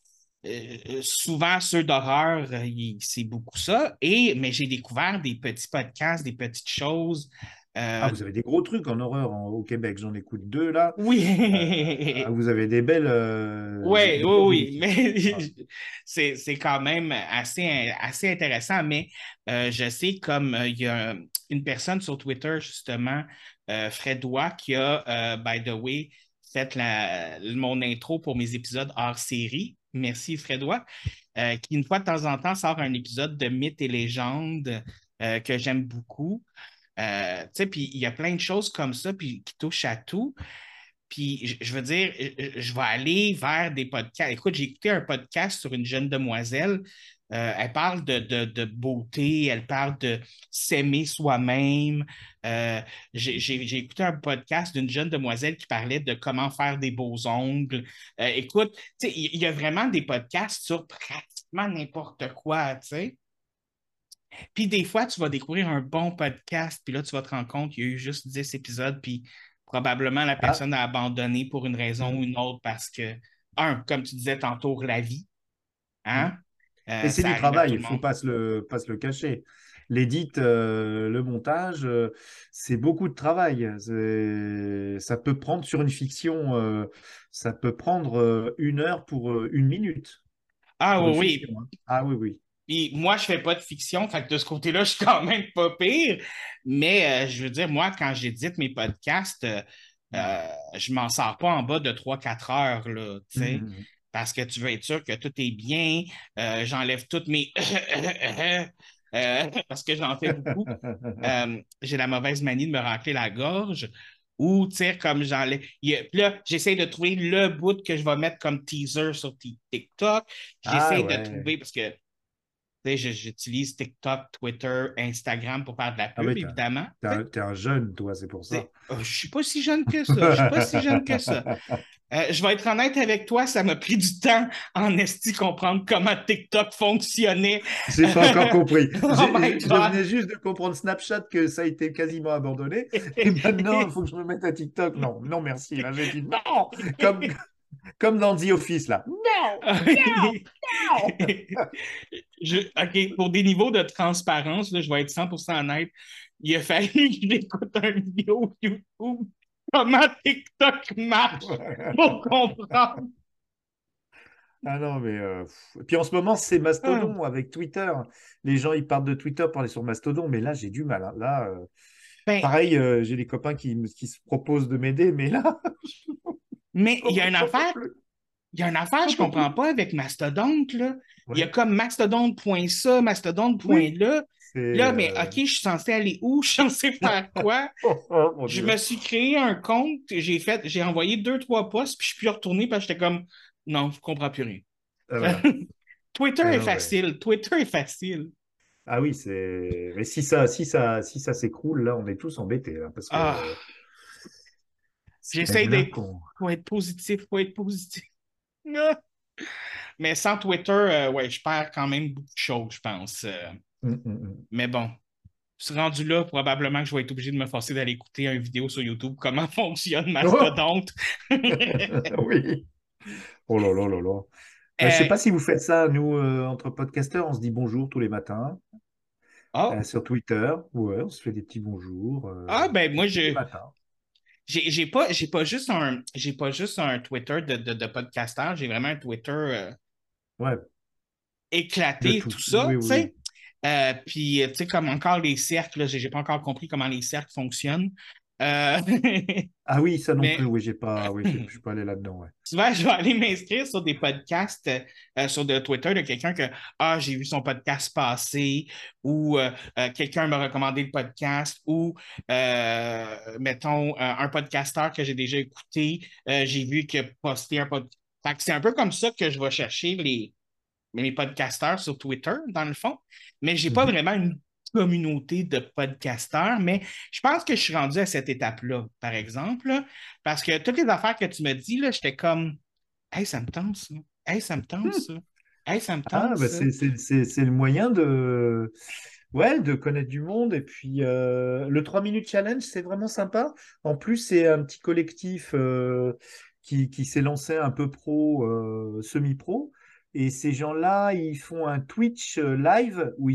souvent ceux d'horreur, c'est beaucoup ça. Mais j'ai découvert des petits podcasts, des petites choses. Ah, Euh, vous avez des gros trucs en horreur au Québec. J'en écoute 2 là. oui, Vous avez oui, oui, des belles oui, émissions. mais Ah, c'est quand même assez intéressant. Mais je sais comme il y a une personne sur Twitter, justement, Fredois, qui a, by the way, fait mon intro pour mes épisodes hors série. Merci, Fredois, qui, une fois de temps en temps, sort un épisode de Mythes et légendes que j'aime beaucoup. Tu sais, puis il y a plein de choses comme ça, puis qui touchent à tout. Puis, je veux dire, je vais aller vers des podcasts. Écoute, j'ai écouté un podcast sur une jeune demoiselle. Elle parle de beauté, elle parle de s'aimer soi-même. J'ai écouté un podcast d'une jeune demoiselle qui parlait de comment faire des beaux ongles. Écoute, tu sais, il y a vraiment des podcasts sur pratiquement n'importe quoi, tu sais. Puis des fois, tu vas découvrir un bon podcast, puis là, tu vas te rendre compte qu'il y a eu juste 10 épisodes, puis probablement la ah, personne a abandonné pour une raison ou mhm, une autre parce que, comme tu disais tantôt, la vie, mhm. hein? Et c'est Ça du arrive à travail, tout il le faut monde. pas se le cacher. L'édite, le montage, c'est beaucoup de travail. Ça peut prendre sur une fiction, ça peut prendre 1 heure pour 1 minute Ah pour une oui, fiction, oui. hein. Ah oui, oui. Puis moi, je fais pas de fiction, fait que de ce côté-là, je suis quand même pas pire. Mais je veux dire, moi, quand j'édite mes podcasts, je m'en sors pas en bas de 3 4 heures, là, tu sais, Mhm. parce que tu veux être sûr que tout est bien. J'enlève toutes mes parce que j'en fais beaucoup. J'ai la mauvaise manie de me racler la gorge ou, tu sais, comme puis là, j'essaie de trouver le bout que je vais mettre comme teaser sur TikTok. Ah J'essaie de ouais. trouver, parce que, tu sais, j'utilise TikTok, Twitter, Instagram pour faire de la Ah pub, ouais, évidemment. Tu sais, t'es un jeune, toi, c'est pour ça. Je suis pas si jeune que ça. Je suis pas si jeune que ça. Je vais être honnête avec toi, ça m'a pris du temps en esti comprendre comment TikTok fonctionnait. J'ai pas encore compris. Oh my Je venais God! juste de comprendre Snapchat que ça a été quasiment abandonné. Et maintenant, il faut que je me mette à TikTok. Non, non, merci. Là, j'ai dit non. Comme, comme dans The Office, là. Non, non. OK, pour des niveaux de transparence, là, je vais être 100% honnête. Il a fallu que j'écoute une vidéo YouTube comment TikTok marche pour comprendre. Ah non, mais. Puis en ce moment, c'est Ah. Mastodon avec Twitter. Les gens, ils partent de Twitter pour aller sur Mastodon. Mais là, j'ai du mal, hein. Là, Ben, pareil, j'ai des copains qui se proposent de m'aider. Mais là, mais il y a une j'en peux affaire, plus. je J'en peux plus. comprends pas avec Mastodonte, là. Il y a Ouais. comme mastodonte.ça, Oui. mastodonte.là. C'est. Là, mais OK, je suis censé aller où? Je suis censé faire quoi? Oh, oh, mon Je me Dieu. suis créé un compte, j'ai envoyé deux, trois posts, puis je suis plus retourné parce que j'étais comme, non, je comprends plus rien. Ah, voilà. Twitter Ah est non, ouais. facile. Twitter est facile. Ah oui, c'est. Mais si ça s'écroule, là, on est tous embêtés, là, parce Ah, que c'est j'essaie là d'être, qu'on. faut être positif, faut être positif. Ah. Mais sans Twitter, ouais, je perds quand même beaucoup de choses, je pense. Mm. Mais bon, je suis rendu là, probablement que je vais être obligé de me forcer d'aller écouter une vidéo sur YouTube, comment fonctionne Oh! Mastodonte. Oui. Oh là là là là. Je sais Euh, pas si vous faites ça, nous, entre podcasteurs, on se dit bonjour tous les matins ah, sur Twitter. Ouais, on se fait des petits bonjours ben moi, tous les matins. j'ai pas juste un Twitter de podcasteur, j'ai vraiment un Twitter Ouais, de éclaté, tout. tout ça, Oui, tu oui, oui. sais. Puis, tu sais, comme encore les cercles, là, j'ai pas encore compris comment les cercles fonctionnent. Euh, Ah oui, ça non plus, mais oui, j'ai pas, oui, je suis pas allé là-dedans, ouais. souvent, je vais aller m'inscrire sur des podcasts sur de Twitter de quelqu'un que j'ai vu son podcast passer ou quelqu'un m'a recommandé le podcast ou mettons un podcasteur que j'ai déjà écouté, j'ai vu qu'il a posté un podcast. C'est un peu comme ça que je vais chercher mes podcasteurs sur Twitter, dans le fond. Mais j'ai pas Mhm. vraiment une communauté de podcasteurs, mais je pense que je suis rendu à cette étape-là, par exemple, là, parce que toutes les affaires que tu me dis, là, j'étais comme hey, ça me tente, ça. Hey, ça me tente, Hmm. ça. Hey, ça me Ah, tente, bah ça. c'est le moyen de, ouais, de connaître du monde. Et puis, le 3 minutes challenge, c'est vraiment sympa. En plus, c'est un petit collectif qui s'est lancé un peu pro, semi-pro. Et ces gens-là, ils font un Twitch live où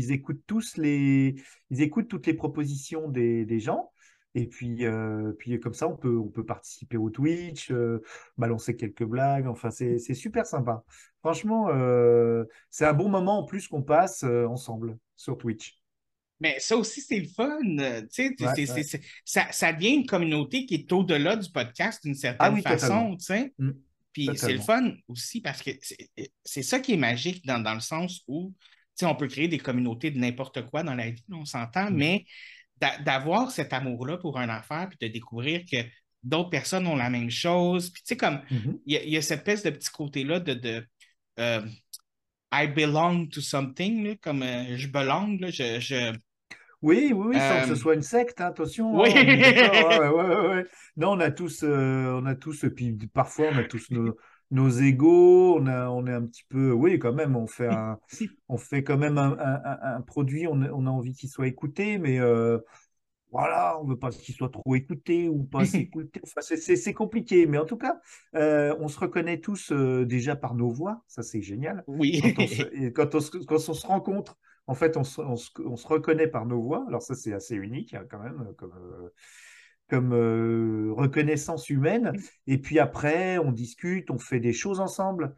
ils écoutent toutes les propositions des gens. Et puis, puis comme ça, on peut participer au Twitch, balancer quelques blagues. Enfin, c'est super sympa. Franchement, c'est un bon moment en plus qu'on passe ensemble sur Twitch. Mais ça aussi, c'est le fun. Tu sais, Ouais, ouais. ça devient une communauté qui est au-delà du podcast d'une Ah certaine oui, totalement. façon, tu sais. Mm, Puis c'est le totalement. fun aussi parce que c'est ça qui est magique dans le sens où, tu sais, on peut créer des communautés de n'importe quoi dans la vie, on s'entend, Mhm, mais d'avoir cet amour-là pour une affaire puis de découvrir que d'autres personnes ont la même chose. Puis tu sais, comme, mhm. il y a cette espèce de petit côté-là euh, I belong to something, là, comme je belong, là, Oui, oui, oui, sans que ce euh, soit une secte, hein, attention, oui. hein, on est d'accord, hein, ouais, ouais, ouais. Non, on a tous, puis parfois on a tous nos égos, on est un petit peu, oui, quand même, on fait quand même un produit, on a envie qu'il soit écouté, mais voilà, on veut pas qu'il soit trop écouté ou pas assez écouté. Enfin, c'est compliqué, mais en tout cas, on se reconnaît tous déjà par nos voix. Ça, c'est génial. Oui. Et quand on se rencontre, en fait, on se reconnaît par nos voix. Alors ça, c'est assez unique hein, quand même, comme reconnaissance humaine. Et puis après, on discute, on fait des choses ensemble.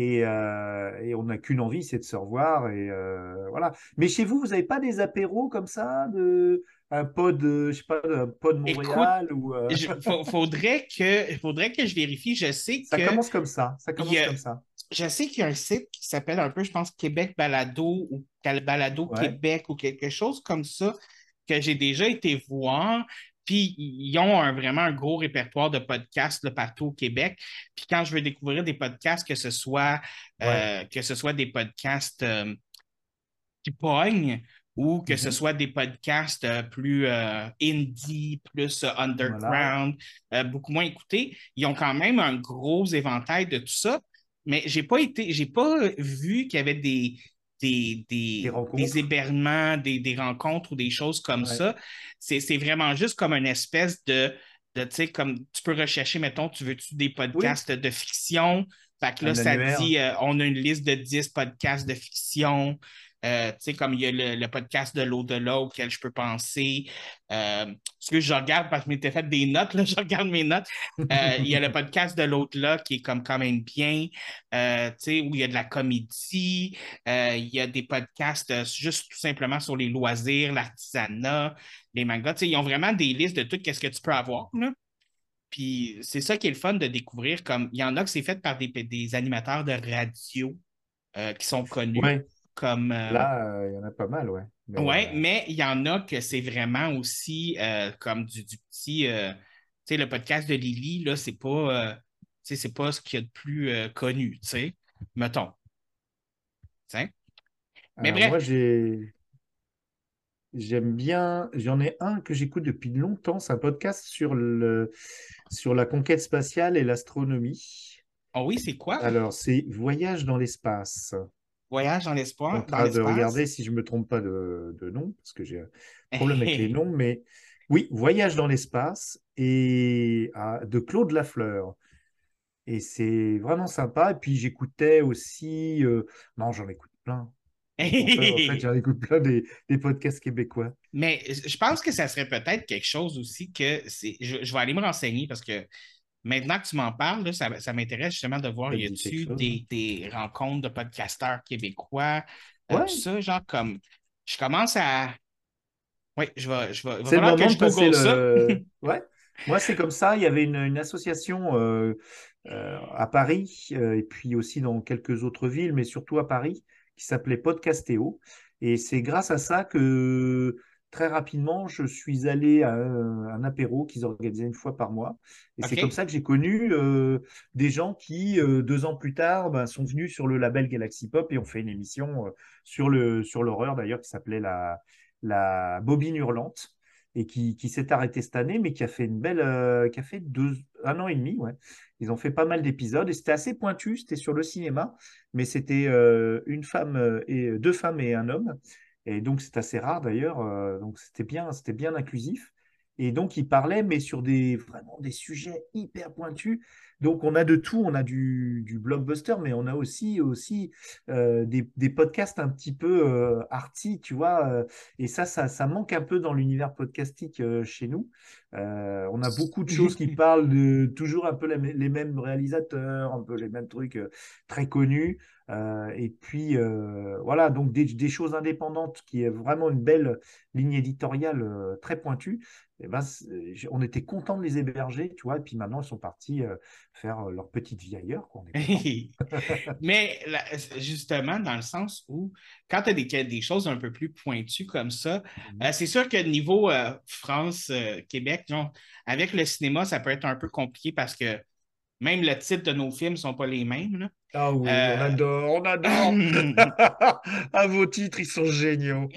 Et on n'a qu'une envie, c'est de se revoir. Et voilà. Mais chez vous, vous n'avez pas des apéros comme ça, un pod, je sais pas, un pod Écoute, Montréal ou faudrait que je vérifie. Je sais ça que commence comme ça. Ça il y commence a, comme ça. je sais qu'il y a un site qui s'appelle un peu, je pense, Québec Balado ou Balado Ouais, Québec ou quelque chose comme ça, que j'ai déjà été voir. Puis ils ont vraiment un gros répertoire de podcasts là, partout au Québec. Puis quand je veux découvrir des podcasts, ouais. que ce soit des podcasts qui pognent ou que ce Mhm. soit des podcasts plus indie, plus Voilà. underground, beaucoup moins écoutés, ils ont quand même un gros éventail de tout ça. Mais j'ai pas vu qu'il y avait Des des rencontres. hébergements, des rencontres ou des choses comme Ouais. ça. C'est vraiment juste comme une espèce tu sais, comme tu peux rechercher, mettons, tu veux-tu des Oui, podcasts de fiction? Fait que là, un ça annuaire. dit, on a une liste de 10 podcasts de fiction. Tu sais, comme il y a le podcast de l'au-delà auquel je peux penser. Ce que je regarde, parce que je m'étais fait des notes, là, je regarde mes notes. Il y a le podcast de l'au-delà qui est comme quand même bien, tu sais, où il y a de la comédie. Il y a des podcasts juste tout simplement sur les loisirs, l'artisanat, les mangas. Tu sais, ils ont vraiment des listes de tout ce que tu peux avoir, là. Puis c'est ça qui est le fun de découvrir. Comme il y en a que c'est fait par des animateurs de radio qui sont connus, Ouais, comme là, il y en a pas mal, ouais. Mais ouais, mais il y en a que c'est vraiment aussi comme du petit tu sais, le podcast de Lily, là, tu sais, c'est pas ce qu'il y a de plus connu, tu sais, mettons. Tu sais. Mais alors bref, moi, j'aime bien, j'en ai un que j'écoute depuis longtemps, c'est un podcast sur la conquête spatiale et l'astronomie. oh oui, c'est quoi? Alors, c'est Voyage dans l'espace. Voyage Je suis en dans train de regarder l'espace. si je me trompe pas de nom, parce que j'ai un problème avec les noms, mais oui, Voyage dans l'espace et de Claude Lafleur. Et c'est vraiment sympa. Et puis j'écoutais aussi, non, j'en écoute plein. En fait, j'en écoute plein des podcasts québécois. Mais je pense que ça serait peut-être quelque chose aussi je vais aller me renseigner parce que maintenant que tu m'en parles, là, ça m'intéresse justement de voir, Ça te y dit quelque a-tu chose, hein? des rencontres de podcasteurs québécois, tout Ouais, ça, genre comme, je commence à, oui, il va c'est le falloir que moment je de passer google ça. le. Ouais, moi c'est comme ça. Il y avait une association à Paris et puis aussi dans quelques autres villes, mais surtout à Paris, qui s'appelait Podcastéo. Et c'est grâce à ça que très rapidement, je suis allé à un apéro qu'ils organisaient une fois par mois. Et c'est comme OK? ça que j'ai connu des gens qui, 2 ans plus tard, ben, sont venus sur le label Galaxy Pop et ont fait une émission sur l'horreur d'ailleurs qui s'appelait la Bobine Hurlante et qui s'est arrêté cette année, mais qui a fait qui a fait 1 an et demi, ouais. Ils ont fait pas mal d'épisodes et c'était assez pointu, c'était sur le cinéma, mais c'était une femme et 2 femmes et un homme. Et donc c'est assez rare d'ailleurs, donc c'était bien inclusif. Et donc ils parlaient, mais sur vraiment des sujets hyper pointus. Donc on a de tout, on a du blockbuster, mais on a aussi des podcasts un petit peu arty, tu vois. Et ça manque un peu dans l'univers podcastique chez nous. On a beaucoup de choses qui parlent de toujours un peu les mêmes réalisateurs, un peu les mêmes trucs très connus. Et puis voilà, donc des choses indépendantes qui est vraiment une belle ligne éditoriale très pointue. Et ben, on était content de les héberger, tu vois. Et puis maintenant, ils sont partis faire leur petite vie ailleurs, quoi. On est content. Mais justement, dans le sens où, quand tu as des choses un peu plus pointues comme ça, Mhm. c'est sûr que niveau France, Québec, genre, avec le cinéma, ça peut être un peu compliqué parce que même le titre de nos films ne sont pas les mêmes, là. Ah oui, on adore, on adore. Euh, Ah, vos titres, ils sont géniaux.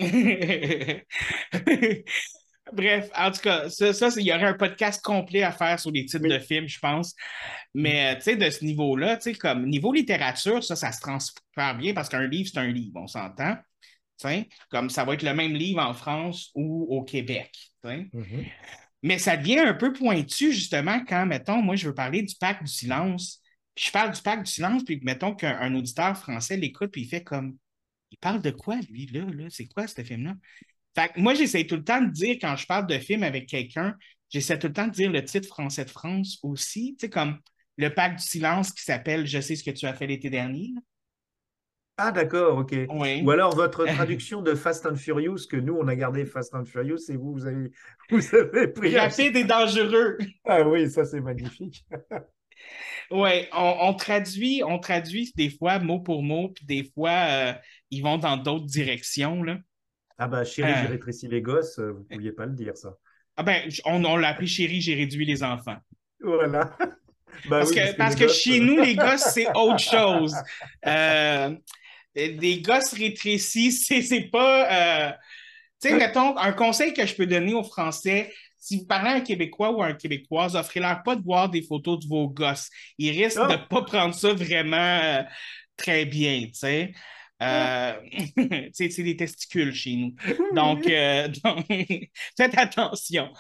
Bref, en tout cas, il y aurait un podcast complet à faire sur les titres de Oui. films, je pense. Mais tu sais, de ce niveau-là, tu sais, comme niveau littérature, ça se transfère bien parce qu'un livre, c'est un livre, on s'entend. Tu sais, comme ça va être le même livre en France ou au Québec. Tu sais. Mhm. Mais ça devient un peu pointu, justement, quand, mettons, moi, je veux parler du pacte du silence. Puis je parle du pacte du silence, puis mettons qu'un auditeur français l'écoute, puis il fait comme il parle de quoi, lui, là? C'est quoi, ce film-là? Fait que moi, j'essaie tout le temps de dire, quand je parle de film avec quelqu'un, j'essaie tout le temps de dire le titre français de France aussi, tu sais, comme le pacte du silence qui s'appelle Je sais ce que tu as fait l'été dernier. Ah, d'accord, ok. Ou Oui. alors votre traduction de Fast and Furious, que nous, on a gardé Fast and Furious, et vous avez pris un. Rapide et dangereux. Ah oui, ça, c'est magnifique. Ouais, on traduit des fois mot pour mot, puis des fois, ils vont dans d'autres directions, là. Ah bah, chérie, Euh, j'ai rétréci les gosses, vous pouviez pas le dire, ça. ah ben, on l'a appelé chérie, j'ai réduit les enfants. Voilà. Bah oui, parce que Parce les que gosses. chez nous, les gosses, c'est autre chose. Euh, des gosses rétrécis, c'est pas. Tu sais, mettons, un conseil que je peux donner aux Français, si vous parlez à un Québécois ou à une Québécoise, offrez-leur pas de voir des photos de vos gosses. Ils risquent de Oh. pas prendre ça vraiment très bien, tu sais. Euh, c'est des testicules chez nous. Oui, Donc, faites attention.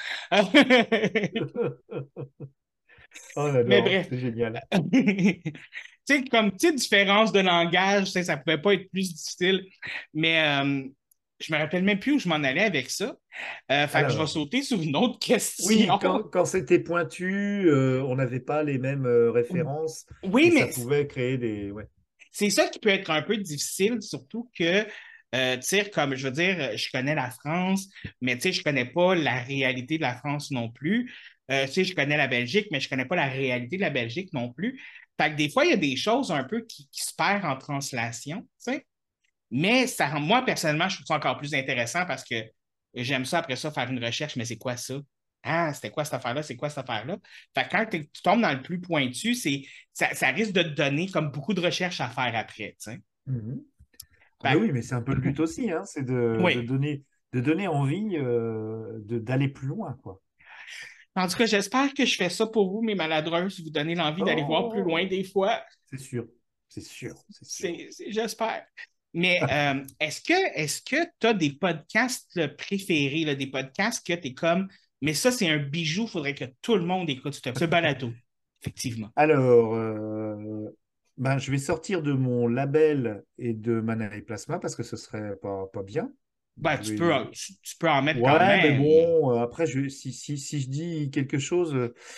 oui. Oh, Mais j'adore, bref. c'est génial. Tu sais, comme petite différence de langage, tu sais, ça pouvait pas être plus difficile. Mais je me rappelle même plus où je m'en allais avec ça. Fait que je vais Alors, sauter sur une autre oui, question. quand c'était pointu, on n'avait pas les mêmes références Oui, et ça mais pouvait créer des. Ouais. c'est ça qui peut être un peu difficile, surtout que, tu sais, comme je veux dire, je connais la France, mais tu sais, je connais pas la réalité de la France non plus. Tu sais, je connais la Belgique, mais je connais pas la réalité de la Belgique non plus. Fait que des fois, il y a des choses un peu qui se perdent en translation, tu sais. Mais moi, personnellement, je trouve ça encore plus intéressant parce que j'aime ça après ça, faire une recherche, mais c'est quoi ça? Ah, c'était quoi cette affaire-là? C'est quoi cette affaire-là? Fait que quand tu tombes dans le plus pointu, ça risque de te donner comme beaucoup de recherches à faire après, tu sais. Mhm. Ah bah Fait oui, mais c'est un peu le but aussi, hein, c'est que, oui. de donner envie d'aller plus loin, quoi. En tout cas, j'espère que je fais ça pour vous, mes maladreuses, vous donner l'envie d'aller voir plus loin Oh, des fois. c'est sûr, c'est sûr, c'est sûr. J'espère. Mais est-ce que tu as des podcasts préférés, là, des podcasts que tu es comme, mais ça, c'est un bijou, il faudrait que tout le monde écoute ce balado, effectivement. Alors, ben, je vais sortir de mon label et de Manaï Plasma parce que ce serait pas bien. Ben, Je vais... tu peux en mettre quand Ouais, mais même. bon, après, si je dis quelque chose.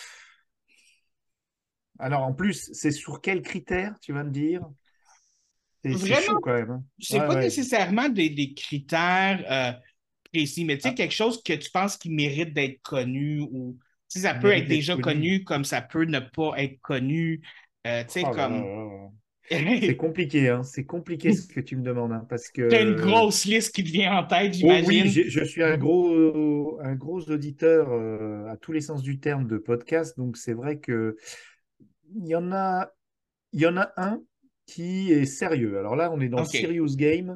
Alors, en plus, c'est sur quels critères, tu vas me dire? C'est Vraiment, chaud quand même, hein. c'est Ouais, pas ouais. nécessairement des critères précis, mais tu sais, Ah, quelque chose que tu penses qui mérite d'être connu ou tu sais, ça qui peut mérite être d'être déjà connu. connu comme ça peut ne pas être connu. Tu sais, Oh là là comme. là là. C'est compliqué, hein. C'est compliqué ce que tu me demandes, hein, parce T'as une que grosse liste qui te vient en tête, oh oui, j'imagine. je suis un gros auditeur à tous les sens du terme de podcast, donc c'est vrai que il y en a, il y en a un qui est sérieux. Alors là, on est dans OK. Serious Game,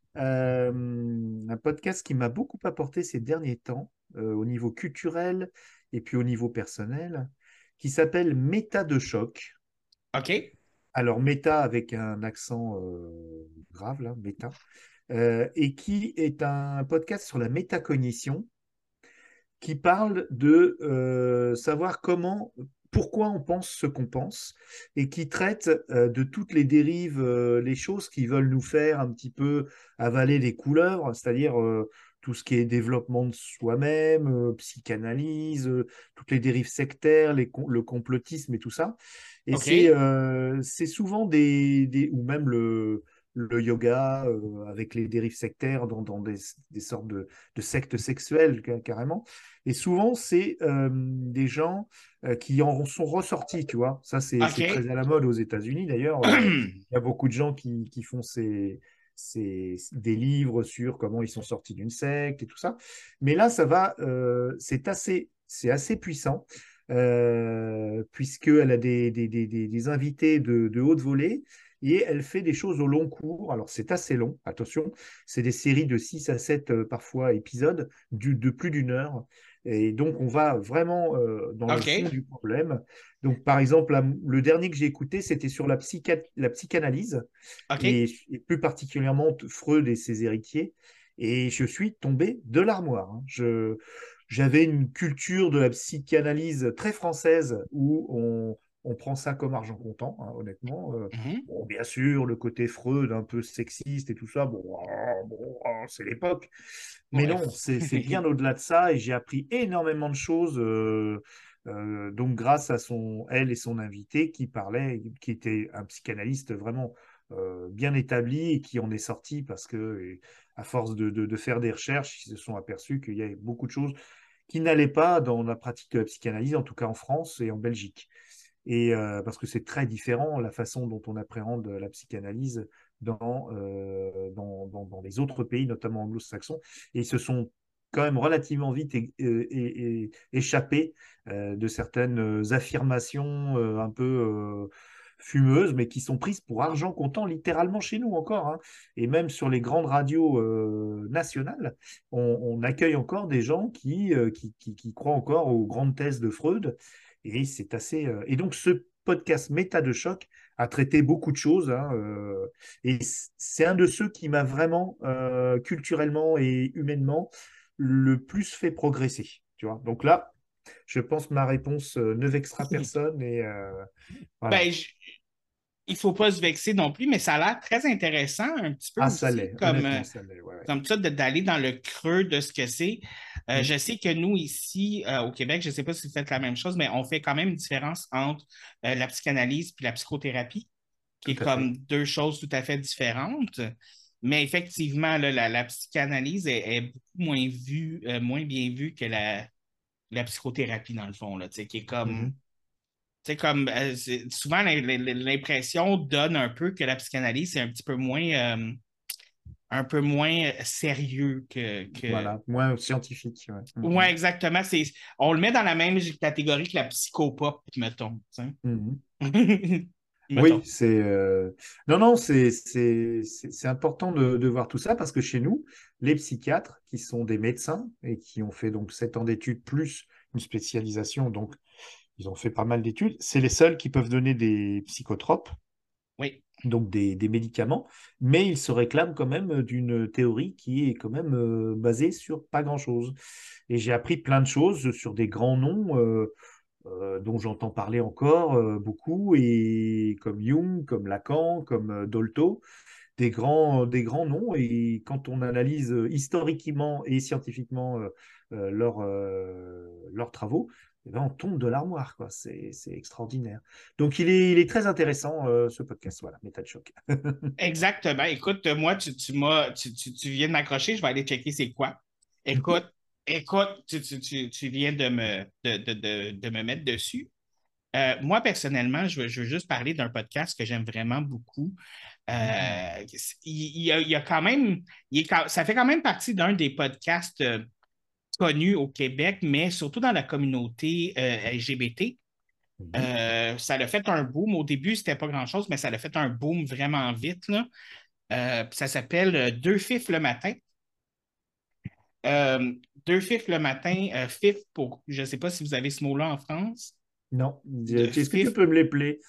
un podcast qui m'a beaucoup apporté ces derniers temps au niveau culturel et puis au niveau personnel, qui s'appelle Méta de choc. OK. Alors méta avec un accent grave là, méta, et qui est un podcast sur la métacognition qui parle de savoir pourquoi on pense ce qu'on pense, et qui traite de toutes les dérives, les choses qui veulent nous faire un petit peu avaler des couleurs, c'est-à-dire tout ce qui est développement de soi-même, psychanalyse, toutes les dérives sectaires, le complotisme et tout ça. Et OK. c'est souvent ou même le yoga avec les dérives sectaires dans des sortes de sectes sexuelles carrément. Et souvent, c'est des gens qui en sont ressortis, tu vois. Ça, c'est très OK. à la mode aux États-Unis, d'ailleurs. Il y a beaucoup de gens qui font des livres sur comment ils sont sortis d'une secte et tout ça. Mais là, c'est assez puissant, puisqu'elle a des invités de haute volée. Et elle fait des choses au long cours. Alors, c'est assez long, attention. C'est des séries de 6 à 7 parfois épisodes de plus d'une heure. Et donc, on va vraiment dans le fond OK. du problème. Donc, par exemple, le dernier que j'ai écouté, c'était sur la psychanalyse, OK. et plus particulièrement Freud et ses héritiers. Et je suis tombé de l'armoire, hein. J'avais une culture de la psychanalyse très française où on prend ça comme argent comptant, hein, honnêtement. Mhm. Bon, bien sûr, le côté Freud, un peu sexiste et tout ça, bon, c'est l'époque. Mais Ouais. non, c'est bien au-delà de ça, et j'ai appris énormément de choses. Donc, grâce à elle et son invité qui parlait, qui était un psychanalyste vraiment bien établi et qui en est sorti parce que, à force de faire des recherches, ils se sont aperçus qu'il y avait beaucoup de choses qui n'allaient pas dans la pratique de la psychanalyse, en tout cas en France et en Belgique. parce que c'est très différent la façon dont on appréhende la psychanalyse dans les autres pays, notamment anglo-saxons. Et ils se sont quand même relativement vite échappés de certaines affirmations un peu fumeuses, mais qui sont prises pour argent comptant littéralement chez nous encore, hein. Et même sur les grandes radios nationales, on accueille encore des gens qui croient encore aux grandes thèses de Freud. Et c'est assez. Et donc, ce podcast Méta de choc a traité beaucoup de choses, hein, et c'est un de ceux qui m'a vraiment, culturellement et humainement, le plus fait progresser. Tu vois. Donc là, je pense que ma réponse ne vexera personne. Et voilà. Ben, il ne faut pas se vexer non plus, mais ça a l'air très intéressant un petit peu Ah, ça aussi, l'est. Honnêtement, ça l'est. Ouais, ouais. comme ça, d'aller dans le creux de ce que c'est. Mm. Je sais que nous, ici, au Québec, je ne sais pas si vous faites la même chose, mais on fait quand même une différence entre la psychanalyse et la psychothérapie, qui Tout est à fait. comme deux choses tout à fait différentes. Mais effectivement, là, la psychanalyse est beaucoup moins bien vue que la psychothérapie, dans le fond, là, tu sais, qui est comme. Mhm. Tu sais, comme souvent l'impression donne un peu que la psychanalyse, c'est un peu moins sérieux que... Voilà. Moins scientifique. Ouais. Ouais, Mhm. exactement. On le met dans la même catégorie que la psychopop, mettons. Tu Mhm. sais. Oui, Mettons. non, non, c'est important de voir tout ça parce que chez nous, les psychiatres qui sont des médecins et qui ont fait donc 7 ans d'études plus une spécialisation, donc ils ont fait pas mal d'études, c'est les seuls qui peuvent donner des psychotropes, Oui, donc des médicaments, mais ils se réclament quand même d'une théorie qui est quand même basée sur pas grand-chose. Et j'ai appris plein de choses sur des grands noms. Dont j'entends parler encore beaucoup, et comme Jung, comme Lacan, comme Dolto, des grands noms. Et quand on analyse historiquement et scientifiquement leurs travaux, eh ben, on tombe de l'armoire, quoi. C'est extraordinaire. Donc il est très intéressant, ce podcast. Voilà, Métal Choc. exactement. Écoute, moi, tu viens de m'accrocher, je vais aller checker c'est quoi. Écoute, tu viens de me mettre dessus. Moi, personnellement, je veux juste parler d'un podcast que j'aime vraiment beaucoup. Il y a quand même, ça fait quand même partie d'un des podcasts connus au Québec, mais surtout dans la communauté LGBT. Ça a fait un boom. Au début, c'était pas grand-chose, mais ça a fait un boom vraiment vite, là. Ça s'appelle Deux fifs le matin. Euh, Deux fifs le matin, fif pour, je ne sais pas si vous avez ce mot-là en France, Non, de est-ce que tu fif peux me les plaire?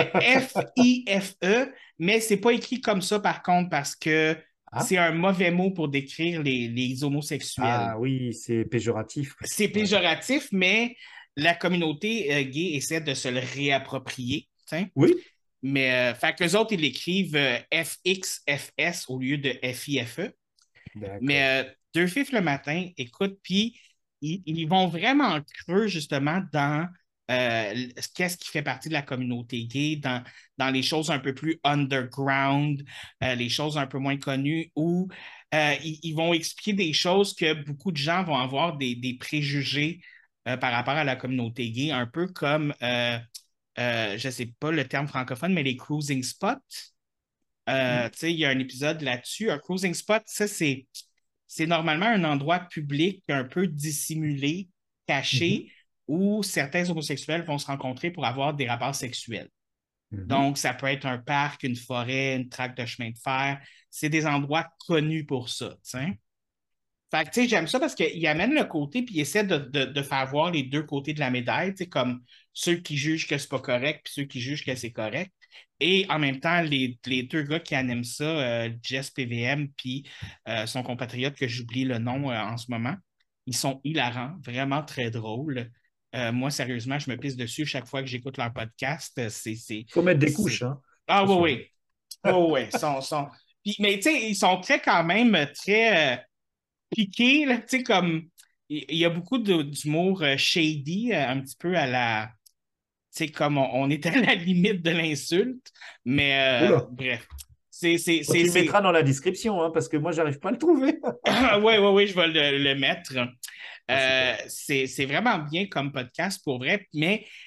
F-I-F-E, mais c'est pas écrit comme ça par contre parce que Ah, c'est un mauvais mot pour décrire les homosexuels. ah oui, c'est péjoratif. C'est Ouais. péjoratif, mais la communauté gay essaie de se le réapproprier, t'sais. Oui, Mais fait qu'eux autres, ils l'écrivent F-X-F-S au lieu de F-I-F-E. d'accord. Mais Deux fifs le matin, écoute, puis ils vont vraiment creux justement dans qu'est-ce qui fait partie de la communauté gay, dans les choses un peu plus underground, les choses un peu moins connues, où ils vont expliquer des choses que beaucoup de gens vont avoir des préjugés par rapport à la communauté gay, un peu comme, je ne sais pas le terme francophone, mais les cruising spots. Mhm. Tu sais, il y a un épisode là-dessus. Un cruising spot, ça, c'est normalement un endroit public un peu dissimulé, Mhm. caché, où certains homosexuels vont se rencontrer pour avoir des rapports sexuels. Mhm. Donc, ça peut être un parc, une forêt, une traque de chemin de fer. C'est des endroits connus pour ça, tu sais. Fait que, tu sais, j'aime ça parce qu'il amène le côté puis il essaie de faire voir les deux côtés de la médaille, tu sais, comme ceux qui jugent que c'est pas correct puis ceux qui jugent que c'est correct. Et en même temps, les deux gars qui animent ça, Jess PVM puis son compatriote que j'oublie le nom en ce moment, ils sont hilarants, vraiment très drôles. Moi, sérieusement, je me pisse dessus chaque fois que j'écoute leur podcast. Faut mettre des couches, C'est... hein. Ah oui, Attention. oui. Oh, oui. Mais tu sais, ils sont très quand même très piqué, là, tu sais, comme il y a beaucoup d'humour shady, un petit peu à la, tu sais, comme on est à la limite de l'insulte, mais Oula. bref, Bon, tu le mettras dans la description, hein, parce que moi, j'arrive pas à le trouver. Oui, oui, oui, je vais le mettre. Ah, super. C'est vraiment bien comme podcast pour vrai, mais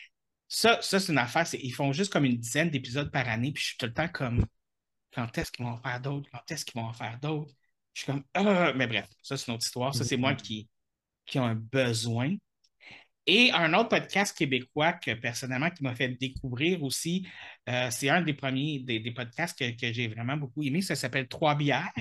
Ça c'est une affaire. Ils font juste comme une dizaine d'épisodes par année, puis je suis tout le temps comme, quand est-ce qu'ils vont en faire d'autres? Quand est-ce qu'ils vont en faire d'autres? Je suis comme, ah! Mais bref, ça, c'est une autre histoire. Ça, c'est moi qui ai un besoin. Et un autre podcast québécois que personnellement qui m'a fait découvrir aussi, c'est un des premiers des podcasts que j'ai vraiment beaucoup aimé. Ça s'appelle Trois bières.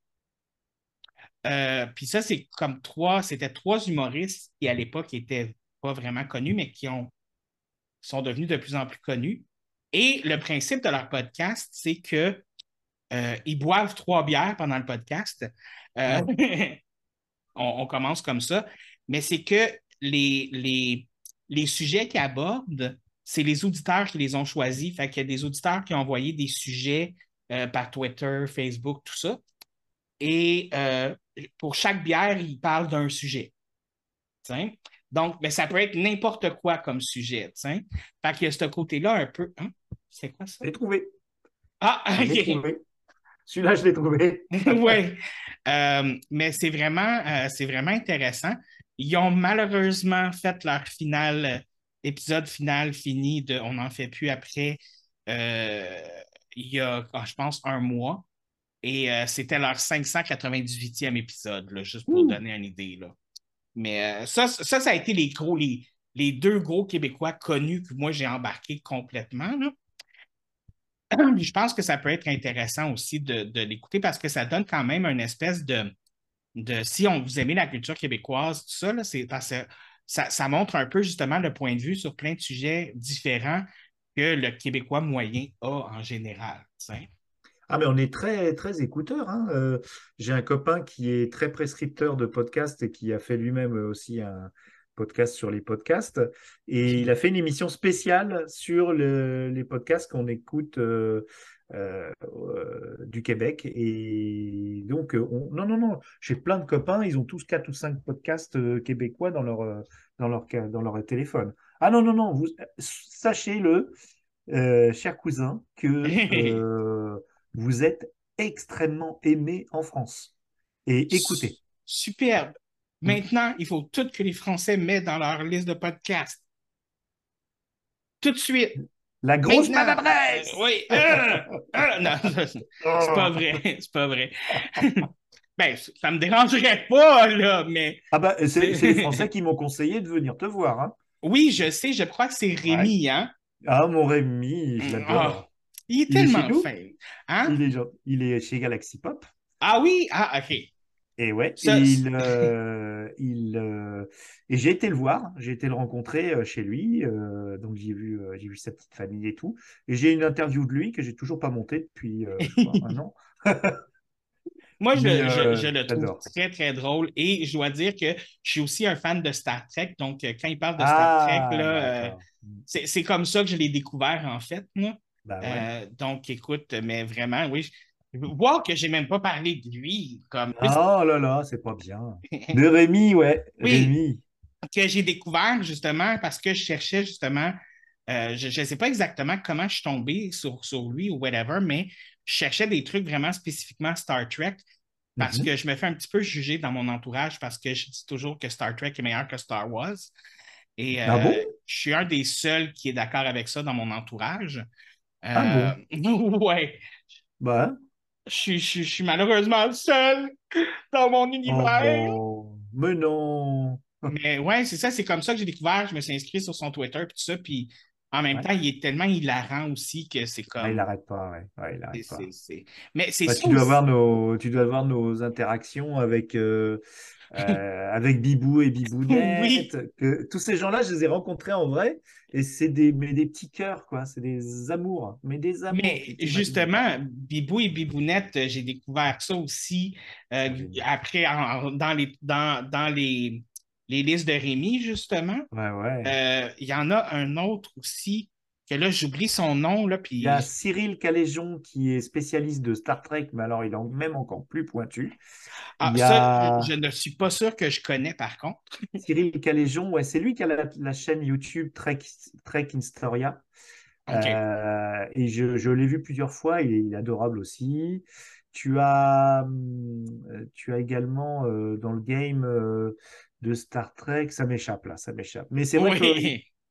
Puis ça, c'est comme c'était trois humoristes qui à l'époque étaient pas vraiment connus, mais sont devenus de plus en plus connus. Et le principe de leur podcast, c'est que ils boivent trois bières pendant le podcast. Euh, Ah, on commence comme ça, mais c'est que les sujets qu'ils abordent, c'est les auditeurs qui les ont choisis. Fait qu'il y a des auditeurs qui ont envoyé des sujets par Twitter, Facebook, tout ça. Et pour chaque bière, ils parlent d'un sujet. T'sais. Donc, ben, ça peut être n'importe quoi comme sujet. T'sais. Fait qu'il y a ce côté-là un peu. Hein? C'est quoi ça? je l'ai trouvé. Ah, Je l'ai OK. trouvé. Celui-là, je l'ai trouvé. Oui, mais c'est vraiment intéressant. Ils ont malheureusement fait leur épisode final fini On n'en fait plus après, euh, il y a, je pense, un mois. Et c'était leur 598e épisode, là, juste pour Ouh. donner une idée. Là. Mais ça a été les deux gros Québécois connus que moi j'ai embarqué complètement. Là. Je pense que ça peut être intéressant aussi de l'écouter parce que ça donne quand même une espèce si on vous aimez la culture québécoise, tout ça, là, c'est parce que ça montre un peu justement le point de vue sur plein de sujets différents que le Québécois moyen a en général. T'sais. Ah, mais on est très, très écouteurs, hein. J'ai un copain qui est très prescripteur de podcasts et qui a fait lui-même aussi un podcast sur les podcasts. Et il a fait une émission spéciale sur les podcasts qu'on écoute du Québec. Et donc, non, non, non, j'ai plein de copains, ils ont tous quatre ou cinq podcasts québécois dans leur téléphone. Ah non, non, non, sachez-le, cher cousin, que vous êtes extrêmement aimé en France et écouté. Superbe. Mm. Maintenant, il faut tout que les Français mettent dans leur liste de podcasts. Tout de suite. La grosse Maintenant. maladresse! Oui. Non, c'est pas Oh. vrai. C'est pas vrai. Ben, ça me dérangerait pas, là, mais Ah bah, c'est les Français qui m'ont conseillé de venir te voir, hein. oui, je sais, je crois que c'est Ouais. Rémi, hein? Ah, mon Rémi, je Ah, l'adore. il est Il est chez tellement nous? fin. Hein? Il est chez Galaxy Pop. Ah oui? Ah, OK. Et ouais, Ça, et j'ai été le voir, j'ai été le rencontrer chez lui, donc j'ai vu sa petite famille et tout. Et j'ai une interview de lui que j'ai toujours pas montée depuis, je crois, un an. moi, Mais je le trouve j'adore. très, très drôle et je dois dire que je suis aussi un fan de Star Trek. Donc, quand il parle de Star Trek, Ah, là, d'accord. c'est comme ça que je l'ai découvert, en fait. Moi. Bah ouais. Donc, écoute, mais vraiment, oui. Voir que j'ai même pas parlé de lui, comme Oh là là, c'est pas bien. De Rémi, ouais, oui, Rémi. que j'ai découvert justement parce que je cherchais justement, je ne sais pas exactement comment je suis tombé sur lui ou whatever, mais je cherchais des trucs vraiment spécifiquement Star Trek parce Mhm. que je me fais un petit peu juger dans mon entourage parce que je dis toujours que Star Trek est meilleur que Star Wars. Et Ah bon? je suis un des seuls qui est d'accord avec ça dans mon entourage. Ah bon? Ouais, Bah, je suis malheureusement le seul dans mon univers. oh, mais non. Mais ouais, c'est ça, c'est comme ça que j'ai découvert. Je me suis inscrit sur son Twitter et tout ça. Puis en même Ouais. temps, il est tellement hilarant aussi que c'est Ah, il comme. n'arrête pas, ouais. Ouais, il n'arrête pas. Mais c'est Bah, ça aussi. tu dois avoir nos interactions avec Bibou et Oui. Bibounette. Tous ces gens-là, je les ai rencontrés en vrai et c'est mais des petits cœurs, quoi. C'est des amours, mais des amours, Mais tu t'imagines même pas. justement, Bibou et Bibounette, j'ai découvert ça aussi Ils sont géniaux. après dans les listes de Rémi, justement. Ouais, ouais. Il y en a un autre aussi, que là, j'oublie son nom, là, Il y a puis Cyril Caléjon qui est spécialiste de Star Trek, mais alors il est même encore plus pointu. ah, Il y ça, je a ne suis pas sûr que je connais par contre. Cyril Caléjon, ouais, c'est lui qui a la chaîne YouTube Trek Historia. OK. Et je l'ai vu plusieurs fois, il est adorable aussi. Tu as également dans le game de Star Trek, ça m'échappe là, ça m'échappe. Mais c'est vrai que Oui.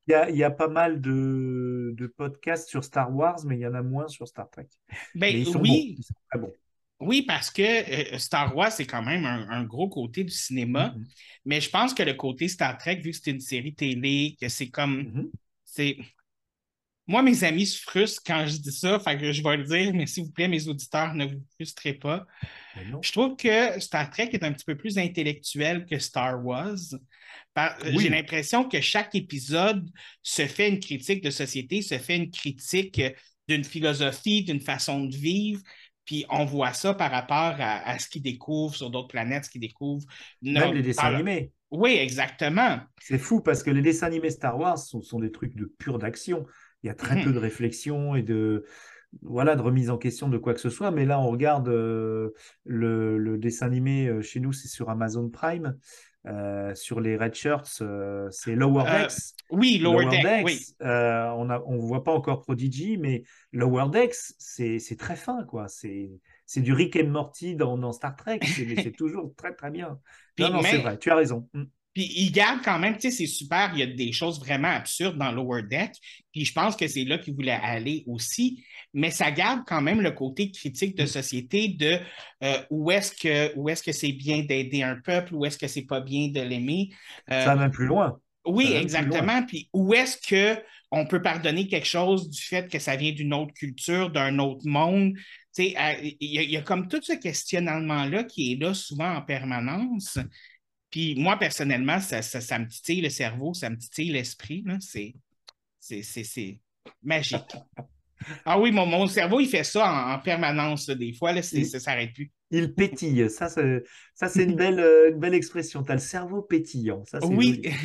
il y a pas mal de podcasts sur Star Wars, mais il y en a moins sur Star Trek. Ben Mais ils sont bons, oui, ils sont très bons. oui, parce que Star Wars, c'est quand même un gros côté du cinéma, Mhm, mais je pense que le côté Star Trek, vu que c'est une série télé, que c'est comme, mhm. c'est, moi, mes amis se frustrent quand je dis ça, fait que je vais le dire, mais s'il vous plaît, mes auditeurs, ne vous frustrez pas. Mais non. Je trouve que Star Trek est un petit peu plus intellectuel que Star Wars. J'ai Oui, l'impression que chaque épisode se fait une critique de société, se fait une critique d'une philosophie, d'une façon de vivre. Puis on voit ça par rapport à ce qu'ils découvrent sur d'autres planètes, ce qu'ils découvrent. même les Dans dessins animés. Oui, exactement. C'est fou parce que les dessins animés Star Wars sont des trucs de pure d'action. Il y a très peu Mhm. de réflexion et voilà, de remise en question de quoi que ce soit. Mais là, on regarde le dessin animé chez nous, c'est sur Amazon Prime. Sur les Red Shirts, c'est Lower Euh, Decks. oui, Lower Lower Deck, oui. Decks, on voit pas encore Prodigy, mais Lower Decks, c'est très fin, quoi. C'est du Rick and Morty dans Star Trek, mais c'est toujours très, très bien. Non, Puis non, c'est même, vrai, tu as raison. Mm. Puis il garde quand même, tu sais, c'est super, il y a des choses vraiment absurdes dans Lower Deck, puis je pense que c'est là qu'il voulait aller aussi, mais ça garde quand même le côté critique de Mm. société de où est-ce que c'est bien d'aider un peuple, où est-ce que c'est pas bien de l'aimer. Euh, Ça va même plus loin. Ça oui, va même plus loin. exactement, puis où est-ce que on peut pardonner quelque chose du fait que ça vient d'une autre culture, d'un autre monde. Tu sais, il y a comme tout ce questionnement-là qui est là souvent en permanence. Puis moi, personnellement, ça me titille le cerveau, ça me titille l'esprit. Là. C'est magique. Ah oui, mon cerveau, il fait ça en permanence. Là. Des fois, là, Il, ça ne s'arrête plus. il pétille. Ça, c'est une belle expression. Tu as le cerveau pétillant. Ça, c'est Oui, joli.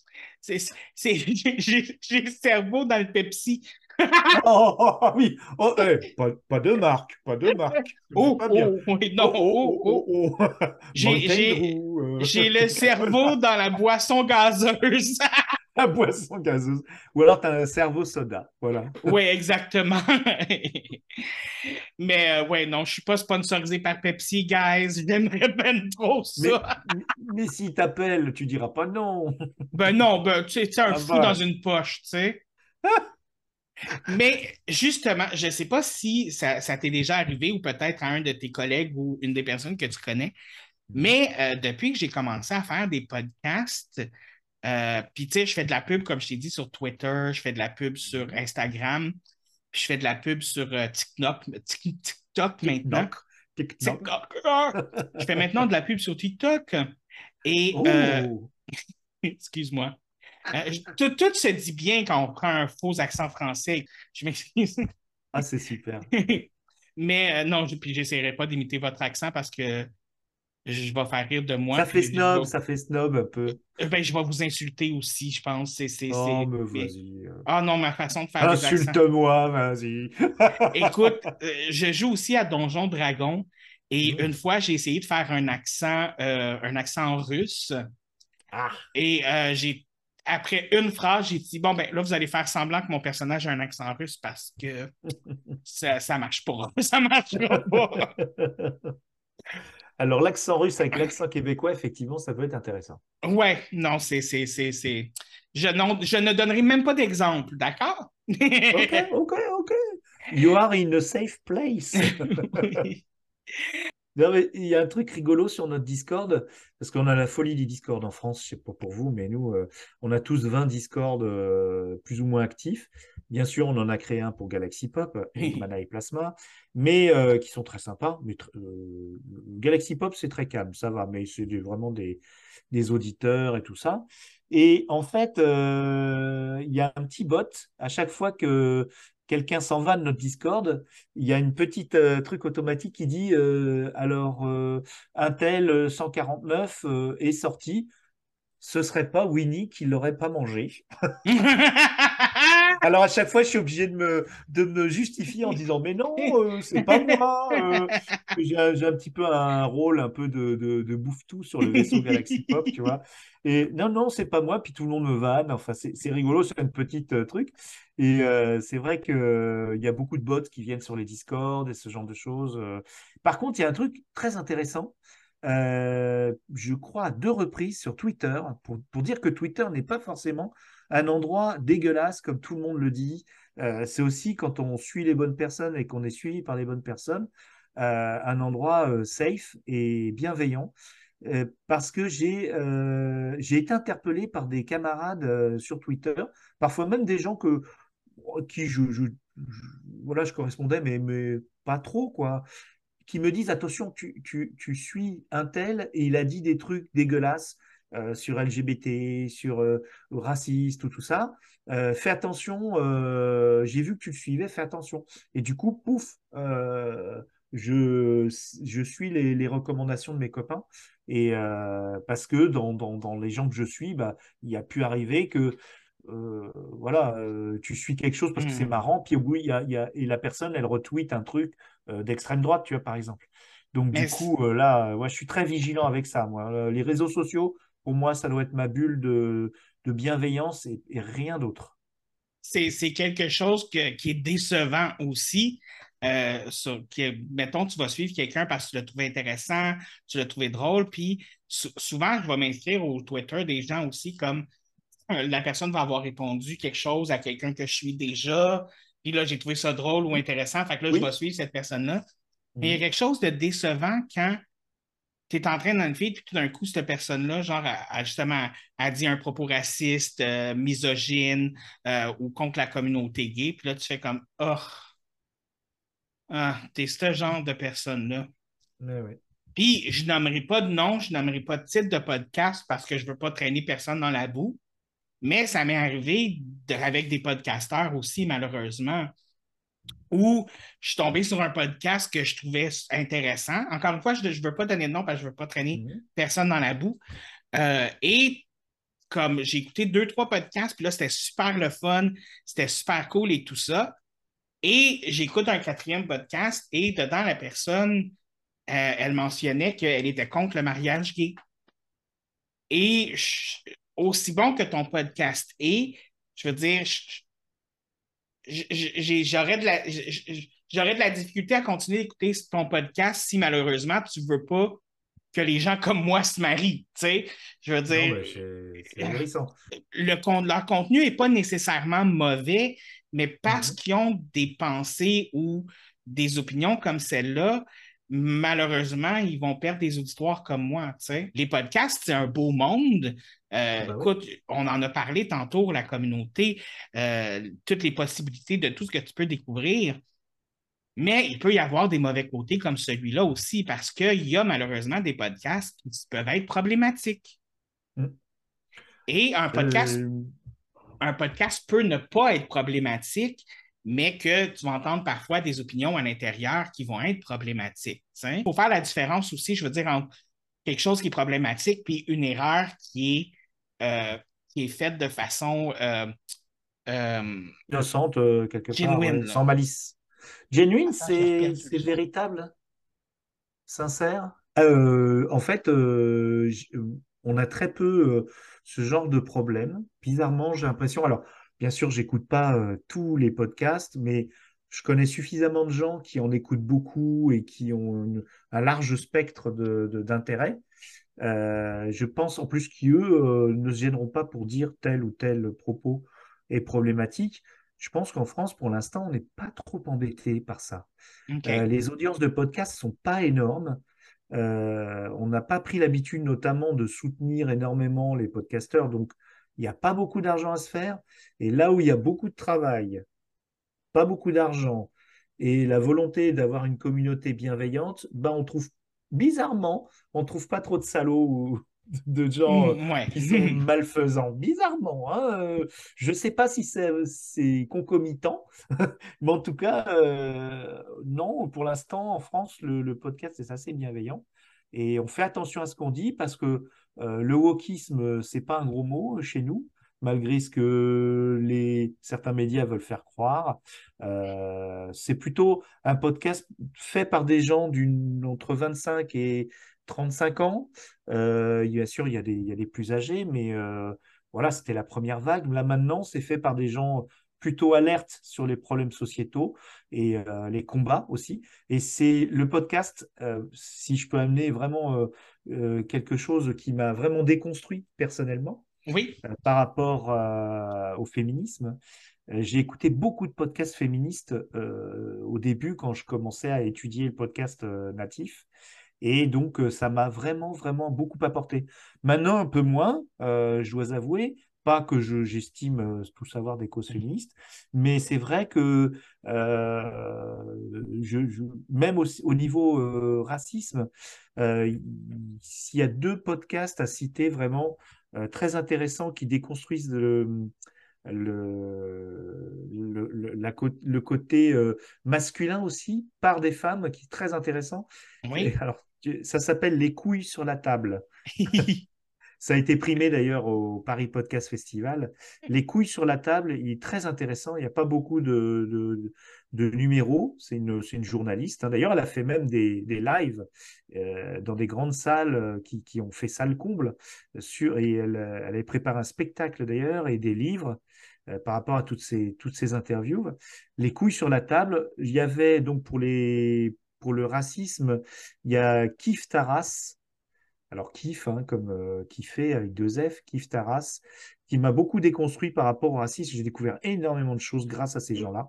j'ai le cerveau dans le Pepsi. Oh, oh, oh, oh, oui. Oh, pas de marque. Pas de marque. C'est Oh, pas bien. oh, oui, non, Oh, oh, oh, oh, oh. oh, oh. J'ai, Mountain j'ai, Dew. j'ai le cerveau Coca-Cola. dans la boisson gazeuse. La boisson gazeuse. Ou alors, tu as un cerveau soda. Voilà. Oui, exactement. Mais ouais, non, je suis pas sponsorisé par Pepsi, guys. J'aimerais ben trop ça. Mais s'il t'appelle, tu diras pas non. Ben non, ben tu sais, un Ah fou dans bah. une poche, tu sais. Mais justement, je sais pas si ça t'est déjà arrivé ou peut-être à un de tes collègues ou une des personnes que tu connais, Mhm. mais depuis que j'ai commencé à faire des podcasts, puis tu sais, je fais de la pub, comme je t'ai dit, sur Twitter, je fais de la pub sur Mhm. Instagram, puis je fais de la pub sur TikTok maintenant. Tic-noc. Tic-noc. TikTok. Je fais maintenant de la pub sur TikTok. Et, Oh! excuse-moi. Tout se dit bien quand on prend un faux accent français. Je m'excuse. Ah, c'est super. Mais non, puis j'essaierai pas d'imiter votre accent parce que je vais faire rire de moi. Puis Ça fait snob un peu. ben, je vais vous insulter aussi, je pense. Oh, mais vas-y. Ah non, ma façon de faire des accents. Insulte-moi, vas-y. Écoute, je joue aussi à Donjon Dragon et une Hmm. fois, j'ai essayé de faire un accent russe Ah. et après une phrase, j'ai dit, bon, ben là, vous allez faire semblant que mon personnage a un accent russe parce que ça marche pas. Ça marchera pas. Alors, l'accent russe avec l'accent québécois, effectivement, ça peut être intéressant. Ouais, non, je ne donnerai même pas d'exemple, d'accord? Ok, ok, ok. You are in a safe place. Oui. Non, mais il y a un truc rigolo sur notre Discord, parce qu'on a la folie du Discord en France, je sais pas pour vous, mais nous, on a tous 20 Discord plus ou moins actifs. Bien sûr, on en a créé un pour Galaxy Pop et Mana et Plasma, mais qui sont très sympas. Mais Galaxy Pop, c'est très calme, ça va, mais c'est vraiment des auditeurs et tout ça. Et en fait, il y a un petit bot à chaque fois que quelqu'un s'en va de notre Discord, il y a une petite truc automatique qui dit Intel 149 est sorti. Ce serait pas Winnie qui l'aurait pas mangé. Alors à chaque fois, je suis obligé de me justifier en disant mais non, c'est pas moi. J'ai un petit peu un rôle un peu de bouffe-tout sur le vaisseau Galaxy Pop, tu vois. Et non, non, c'est pas moi. Puis tout le monde me vanne. Enfin, c'est rigolo, c'est une petite truc. Et c'est vrai que il y a beaucoup de bots qui viennent sur les Discord et ce genre de choses. Par contre, il y a un truc très intéressant. Je crois à deux reprises sur Twitter pour dire que Twitter n'est pas forcément un endroit dégueulasse, comme tout le monde le dit. C'est aussi quand on suit les bonnes personnes et qu'on est suivi par les bonnes personnes, un endroit safe et bienveillant. Parce que j'ai été interpellé par des camarades sur Twitter, parfois même des gens qui voilà, je correspondais, mais pas trop, quoi, qui me disent, attention, tu suis un tel et il a dit des trucs dégueulasses sur LGBT, sur raciste ou tout ça. Fais attention, j'ai vu que tu le suivais, fais attention. Et du coup, pouf, je, je suis les recommandations de mes copains. Et parce que dans les gens que je suis, bah, il a pu arriver que voilà, tu suis quelque chose parce que c'est Hmm. marrant, puis au bout, et la personne, elle retweet un truc d'extrême droite, tu vois, par exemple. Donc, du Mais coup, là, ouais, je suis très vigilant avec ça, moi. Les réseaux sociaux, pour moi, ça doit être ma bulle de bienveillance et rien d'autre. c'est quelque chose qui est décevant aussi. Mettons, tu vas suivre quelqu'un parce que tu l'as trouvé intéressant, tu l'as trouvé drôle, puis souvent, je vais m'inscrire au Twitter des gens aussi comme la personne va avoir répondu quelque chose à quelqu'un que je suis déjà, puis là, j'ai trouvé ça drôle ou intéressant, fait que là, je vais Oui. suivre cette personne-là. Mais il y a Mhm. quelque chose de décevant quand tu es en train d'un feed, puis tout d'un coup, cette personne-là, genre, justement, a dit un propos raciste, misogyne ou contre la communauté gay, puis là, tu fais comme, oh, t'es ce genre de personne-là. Ouais, ouais. Puis, je nommerai pas de nom, je nommerai pas de titre de podcast parce que je veux pas traîner personne dans la boue, mais ça m'est arrivé avec des podcasteurs aussi, malheureusement, où je suis tombé sur un podcast que je trouvais intéressant. Encore une fois, je ne veux pas donner de nom parce que je ne veux pas traîner Mhm. personne dans la boue. Et comme j'ai écouté deux, trois podcasts, puis là, c'était super le fun, c'était super cool et tout ça. Et j'écoute un quatrième podcast et dedans, la personne, elle mentionnait qu'elle était contre le mariage gay. Et aussi bon que ton podcast est, je veux dire, j'aurais de la difficulté à continuer d'écouter ton podcast si malheureusement tu ne veux pas que les gens comme moi se marient. Tu sais, je veux Non, dire, mais c'est ahurissant. leur contenu n'est pas nécessairement mauvais, mais parce Mhm. qu'ils ont des pensées ou des opinions comme celle-là, malheureusement, ils vont perdre des auditoires comme moi. Tu sais. Les podcasts, c'est un beau monde. Ah bah oui. Écoute, on en a parlé tantôt, la communauté, toutes les possibilités de tout ce que tu peux découvrir. Mais il peut y avoir des mauvais côtés comme celui-là aussi, parce qu'il y a malheureusement des podcasts qui peuvent être problématiques. Mhm. Et Euh, un podcast peut ne pas être problématique, mais que tu vas entendre parfois des opinions à l'intérieur qui vont être problématiques. Il faut faire la différence aussi, je veux dire, entre quelque chose qui est problématique puis une erreur qui est faite de façon euh, innocente, quelque part, genuine. ouais, Là. sans malice. Genuine, Attends, j'ai perdu c'est le son. véritable. Sincère? En fait, on a très peu ce genre de problème. Bizarrement, j'ai l'impression. Alors, bien sûr, j'écoute pas tous les podcasts, mais je connais suffisamment de gens qui en écoutent beaucoup et qui ont un large spectre d'intérêt. Je pense en plus qu'eux ne se gêneront pas pour dire tel ou tel propos est problématique. Je pense qu'en France, pour l'instant, on n'est pas trop embêté par ça. OK. Les audiences de podcasts sont pas énormes. On n'a pas pris l'habitude notamment de soutenir énormément les podcasteurs, donc il n'y a pas beaucoup d'argent à se faire. Et là où il y a beaucoup de travail, pas beaucoup d'argent et la volonté d'avoir une communauté bienveillante, ben on trouve bizarrement, on trouve pas trop de salauds ou de gens Ouais. qui sont malfaisants. Bizarrement, hein, je sais pas si c'est concomitant, mais en tout cas, non, pour l'instant, en France, le podcast est assez bienveillant. Et on fait attention à ce qu'on dit parce que le wokisme, c'est pas un gros mot chez nous, malgré ce que certains médias veulent faire croire. C'est plutôt un podcast fait par des gens entre 25 et 35 ans. Bien sûr, il y a des plus âgés, mais voilà, c'était la première vague. Là, maintenant, c'est fait par des gens plutôt alertes sur les problèmes sociétaux et les combats aussi. Et c'est le podcast, si je peux amener vraiment quelque chose qui m'a vraiment déconstruit personnellement, Oui, par rapport au féminisme. J'ai écouté beaucoup de podcasts féministes au début quand je commençais à étudier le podcast natif. Et donc, ça m'a vraiment, vraiment beaucoup apporté. Maintenant, un peu moins, je dois avouer. Pas que j'estime tout savoir des causes féministes, mais c'est vrai que même au niveau racisme, s'il y a deux podcasts à citer vraiment très intéressants qui déconstruisent le côté masculin aussi par des femmes qui est très intéressant. oui. Alors, ça s'appelle Les couilles sur la table. Ça a été primé d'ailleurs au Paris Podcast Festival. Les couilles sur la table, il est très intéressant. Il n'y a pas beaucoup de numéros. C'est une journaliste, hein. D'ailleurs, elle a fait même des lives dans des grandes salles qui ont fait salle comble. Et elle avait préparé un spectacle d'ailleurs et des livres par rapport à toutes ces interviews. Les couilles sur la table, il y avait donc pour le racisme, il y a Kif Taras, alors Kif, hein, comme kiffer avec deux F, Kif Taras, qui m'a beaucoup déconstruit par rapport au racisme. J'ai découvert énormément de choses grâce à ces gens-là.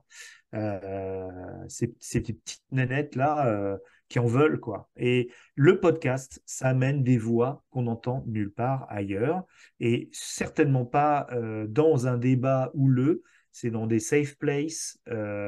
Ces petites nénettes là qui en veulent, quoi. Et le podcast, ça amène des voix qu'on n'entend nulle part ailleurs et certainement pas dans un débat houleux. C'est dans des safe places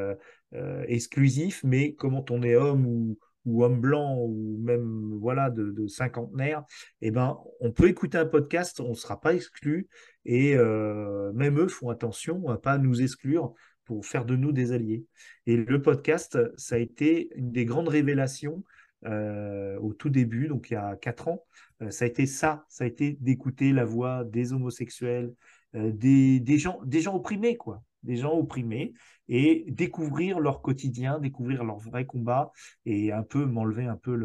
exclusifs, mais comment on est homme ou homme blanc ou même voilà de cinquantenaire, eh ben, on peut écouter un podcast, on ne sera pas exclu et même eux font attention à pas nous exclure pour faire de nous des alliés. Et le podcast, ça a été une des grandes révélations au tout début, donc il y a 4 ans. Ça a été ça a été d'écouter la voix des homosexuels, des gens opprimés, quoi. Des gens opprimés et découvrir leur quotidien, découvrir leur vrai combat et un peu m'enlever un peu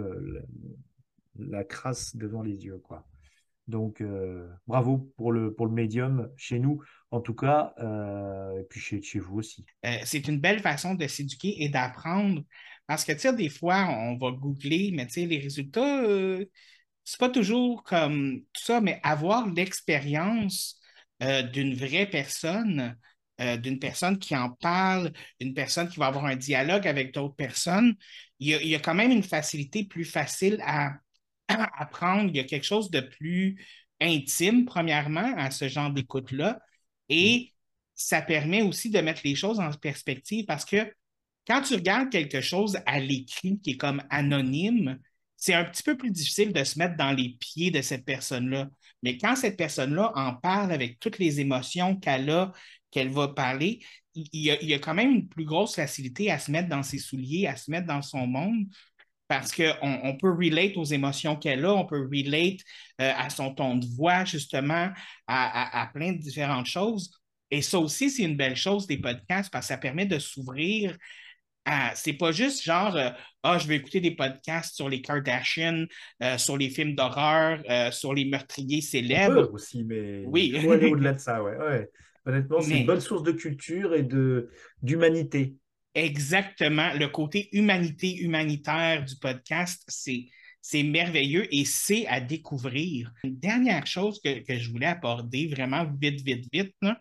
la crasse devant les yeux, quoi. Donc, bravo pour le médium chez nous, en tout cas, et puis chez vous aussi. C'est une belle façon de s'éduquer et d'apprendre. Parce que, tu sais, des fois, on va googler, mais tu sais, les résultats, c'est pas toujours comme tout ça, mais avoir l'expérience d'une vraie personne, d'une personne qui en parle, d'une personne qui va avoir un dialogue avec d'autres personnes, il y a quand même une facilité plus facile à apprendre. Il y a quelque chose de plus intime, premièrement, à ce genre d'écoute-là. Mm. Et ça permet aussi de mettre les choses en perspective parce que quand tu regardes quelque chose à l'écrit qui est comme anonyme, c'est un petit peu plus difficile de se mettre dans les pieds de cette personne-là. Mais quand cette personne-là en parle avec toutes les émotions qu'elle a, qu'elle va parler, il y a quand même une plus grosse facilité à se mettre dans ses souliers, à se mettre dans son monde, parce qu'on peut relate aux émotions qu'elle a, on peut relate à son ton de voix, justement, à plein de différentes choses. Et ça aussi, c'est une belle chose des podcasts parce que ça permet de s'ouvrir c'est pas juste genre, je vais écouter des podcasts sur les Kardashians, sur les films d'horreur, sur les meurtriers On peut célèbres. aussi, mais il Oui, faut aller au-delà de ça, ouais. Ouais. Honnêtement, c'est une bonne mais source de culture et d'humanité. exactement, le côté humanité, humanitaire du podcast, c'est merveilleux et c'est à découvrir. Une dernière chose que je voulais aborder vraiment vite, vite, vite, là,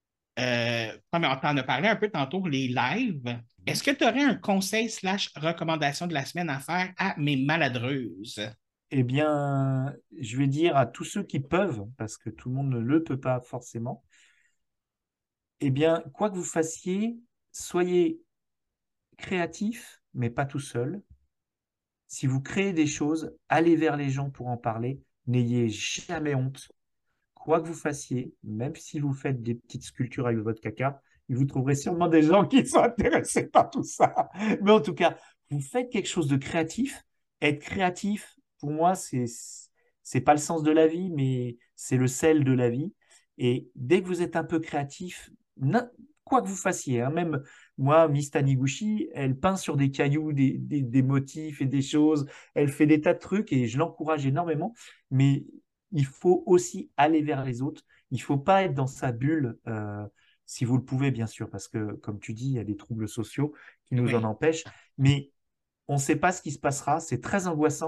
on t'en a parlé un peu tantôt, les lives. Est-ce que tu aurais un conseil slash recommandation de la semaine à faire à mes maladreuses? Eh bien, je vais dire à tous ceux qui peuvent, parce que tout le monde ne le peut pas forcément, eh bien, quoi que vous fassiez, soyez créatif, mais pas tout seul. Si vous créez des choses, allez vers les gens pour en parler. N'ayez jamais honte. Quoi que vous fassiez, même si vous faites des petites sculptures avec votre caca, vous trouverez sûrement des gens qui sont intéressés par tout ça. Mais en tout cas, vous faites quelque chose de créatif. Être créatif, pour moi, c'est pas le sens de la vie, mais c'est le sel de la vie. Et dès que vous êtes un peu créatif, quoi que vous fassiez, hein, même moi, Miss Taniguchi, elle peint sur des cailloux des motifs et des choses. Elle fait des tas de trucs et je l'encourage énormément. Mais il faut aussi aller vers les autres. Il ne faut pas être dans sa bulle, si vous le pouvez, bien sûr, parce que, comme tu dis, il y a des troubles sociaux qui nous en Oui. empêchent. Mais on ne sait pas ce qui se passera. C'est très angoissant.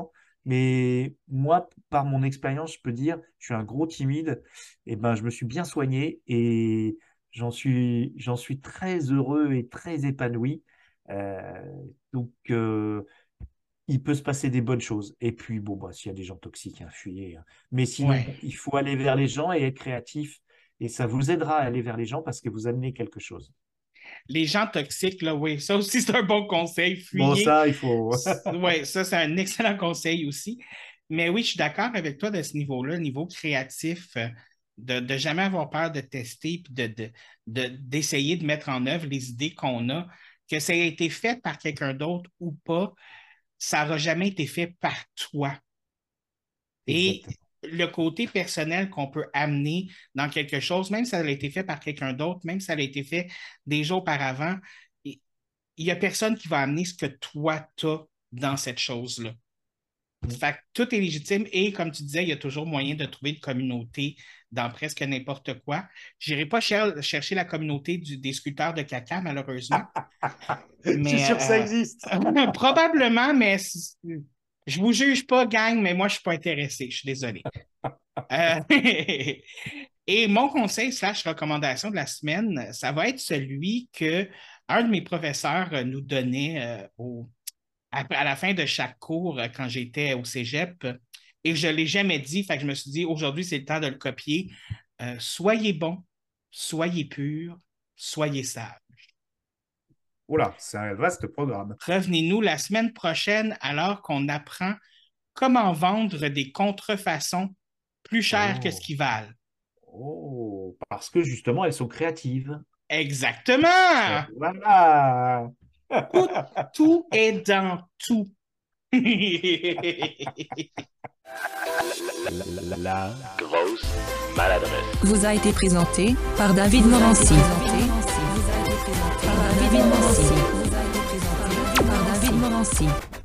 Mais moi, par mon expérience, je peux dire, je suis un gros timide, et ben, je me suis bien soigné et j'en suis très heureux et très épanoui. Euh, donc, il peut se passer des bonnes choses. Et puis, bon, bah, s'il y a des gens toxiques, hein, fuyez, hein. Mais sinon, Ouais. il faut aller vers les gens et être créatif. Et ça vous aidera à aller vers les gens parce que vous amenez quelque chose. Les gens toxiques, là, oui, ça aussi, c'est un bon conseil. Bon, Fuyez. ça, il faut. Oui, ça, c'est un excellent conseil aussi. Mais oui, je suis d'accord avec toi de ce niveau-là, niveau créatif, de jamais avoir peur de tester puis d'essayer de mettre en œuvre les idées qu'on a, que ça ait été fait par quelqu'un d'autre ou pas, ça n'aura jamais été fait par toi. Et Exactement. le côté personnel qu'on peut amener dans quelque chose, même si ça a été fait par quelqu'un d'autre, même si ça a été fait déjà auparavant, il n'y a personne qui va amener ce que toi, tu as dans cette chose-là. Fait que tout est légitime et comme tu disais, il y a toujours moyen de trouver une communauté dans presque n'importe quoi. Je n'irai pas chercher la communauté des sculpteurs de caca, malheureusement, Je suis sûr que ça mais existe. probablement, mais je vous juge pas, gang, mais moi, je suis pas intéressé. Je suis désolé. Euh, et mon conseil slash recommandation de la semaine, ça va être celui que un de mes professeurs nous donnait à la fin de chaque cours quand j'étais au cégep. Et je ne l'ai jamais dit, fait que je me suis dit, aujourd'hui, c'est le temps de le copier. Soyez bon, soyez pur, soyez sage. Oula, c'est un vaste programme. Revenez-nous la semaine prochaine alors qu'on apprend comment vendre des contrefaçons plus chères que ce Oh, qu'ils valent. oh, parce que justement, elles sont créatives. Exactement! Voilà. Tout, tout est dans tout. La grosse maladresse. Vous a été présenté par David Morancy. David Morancy.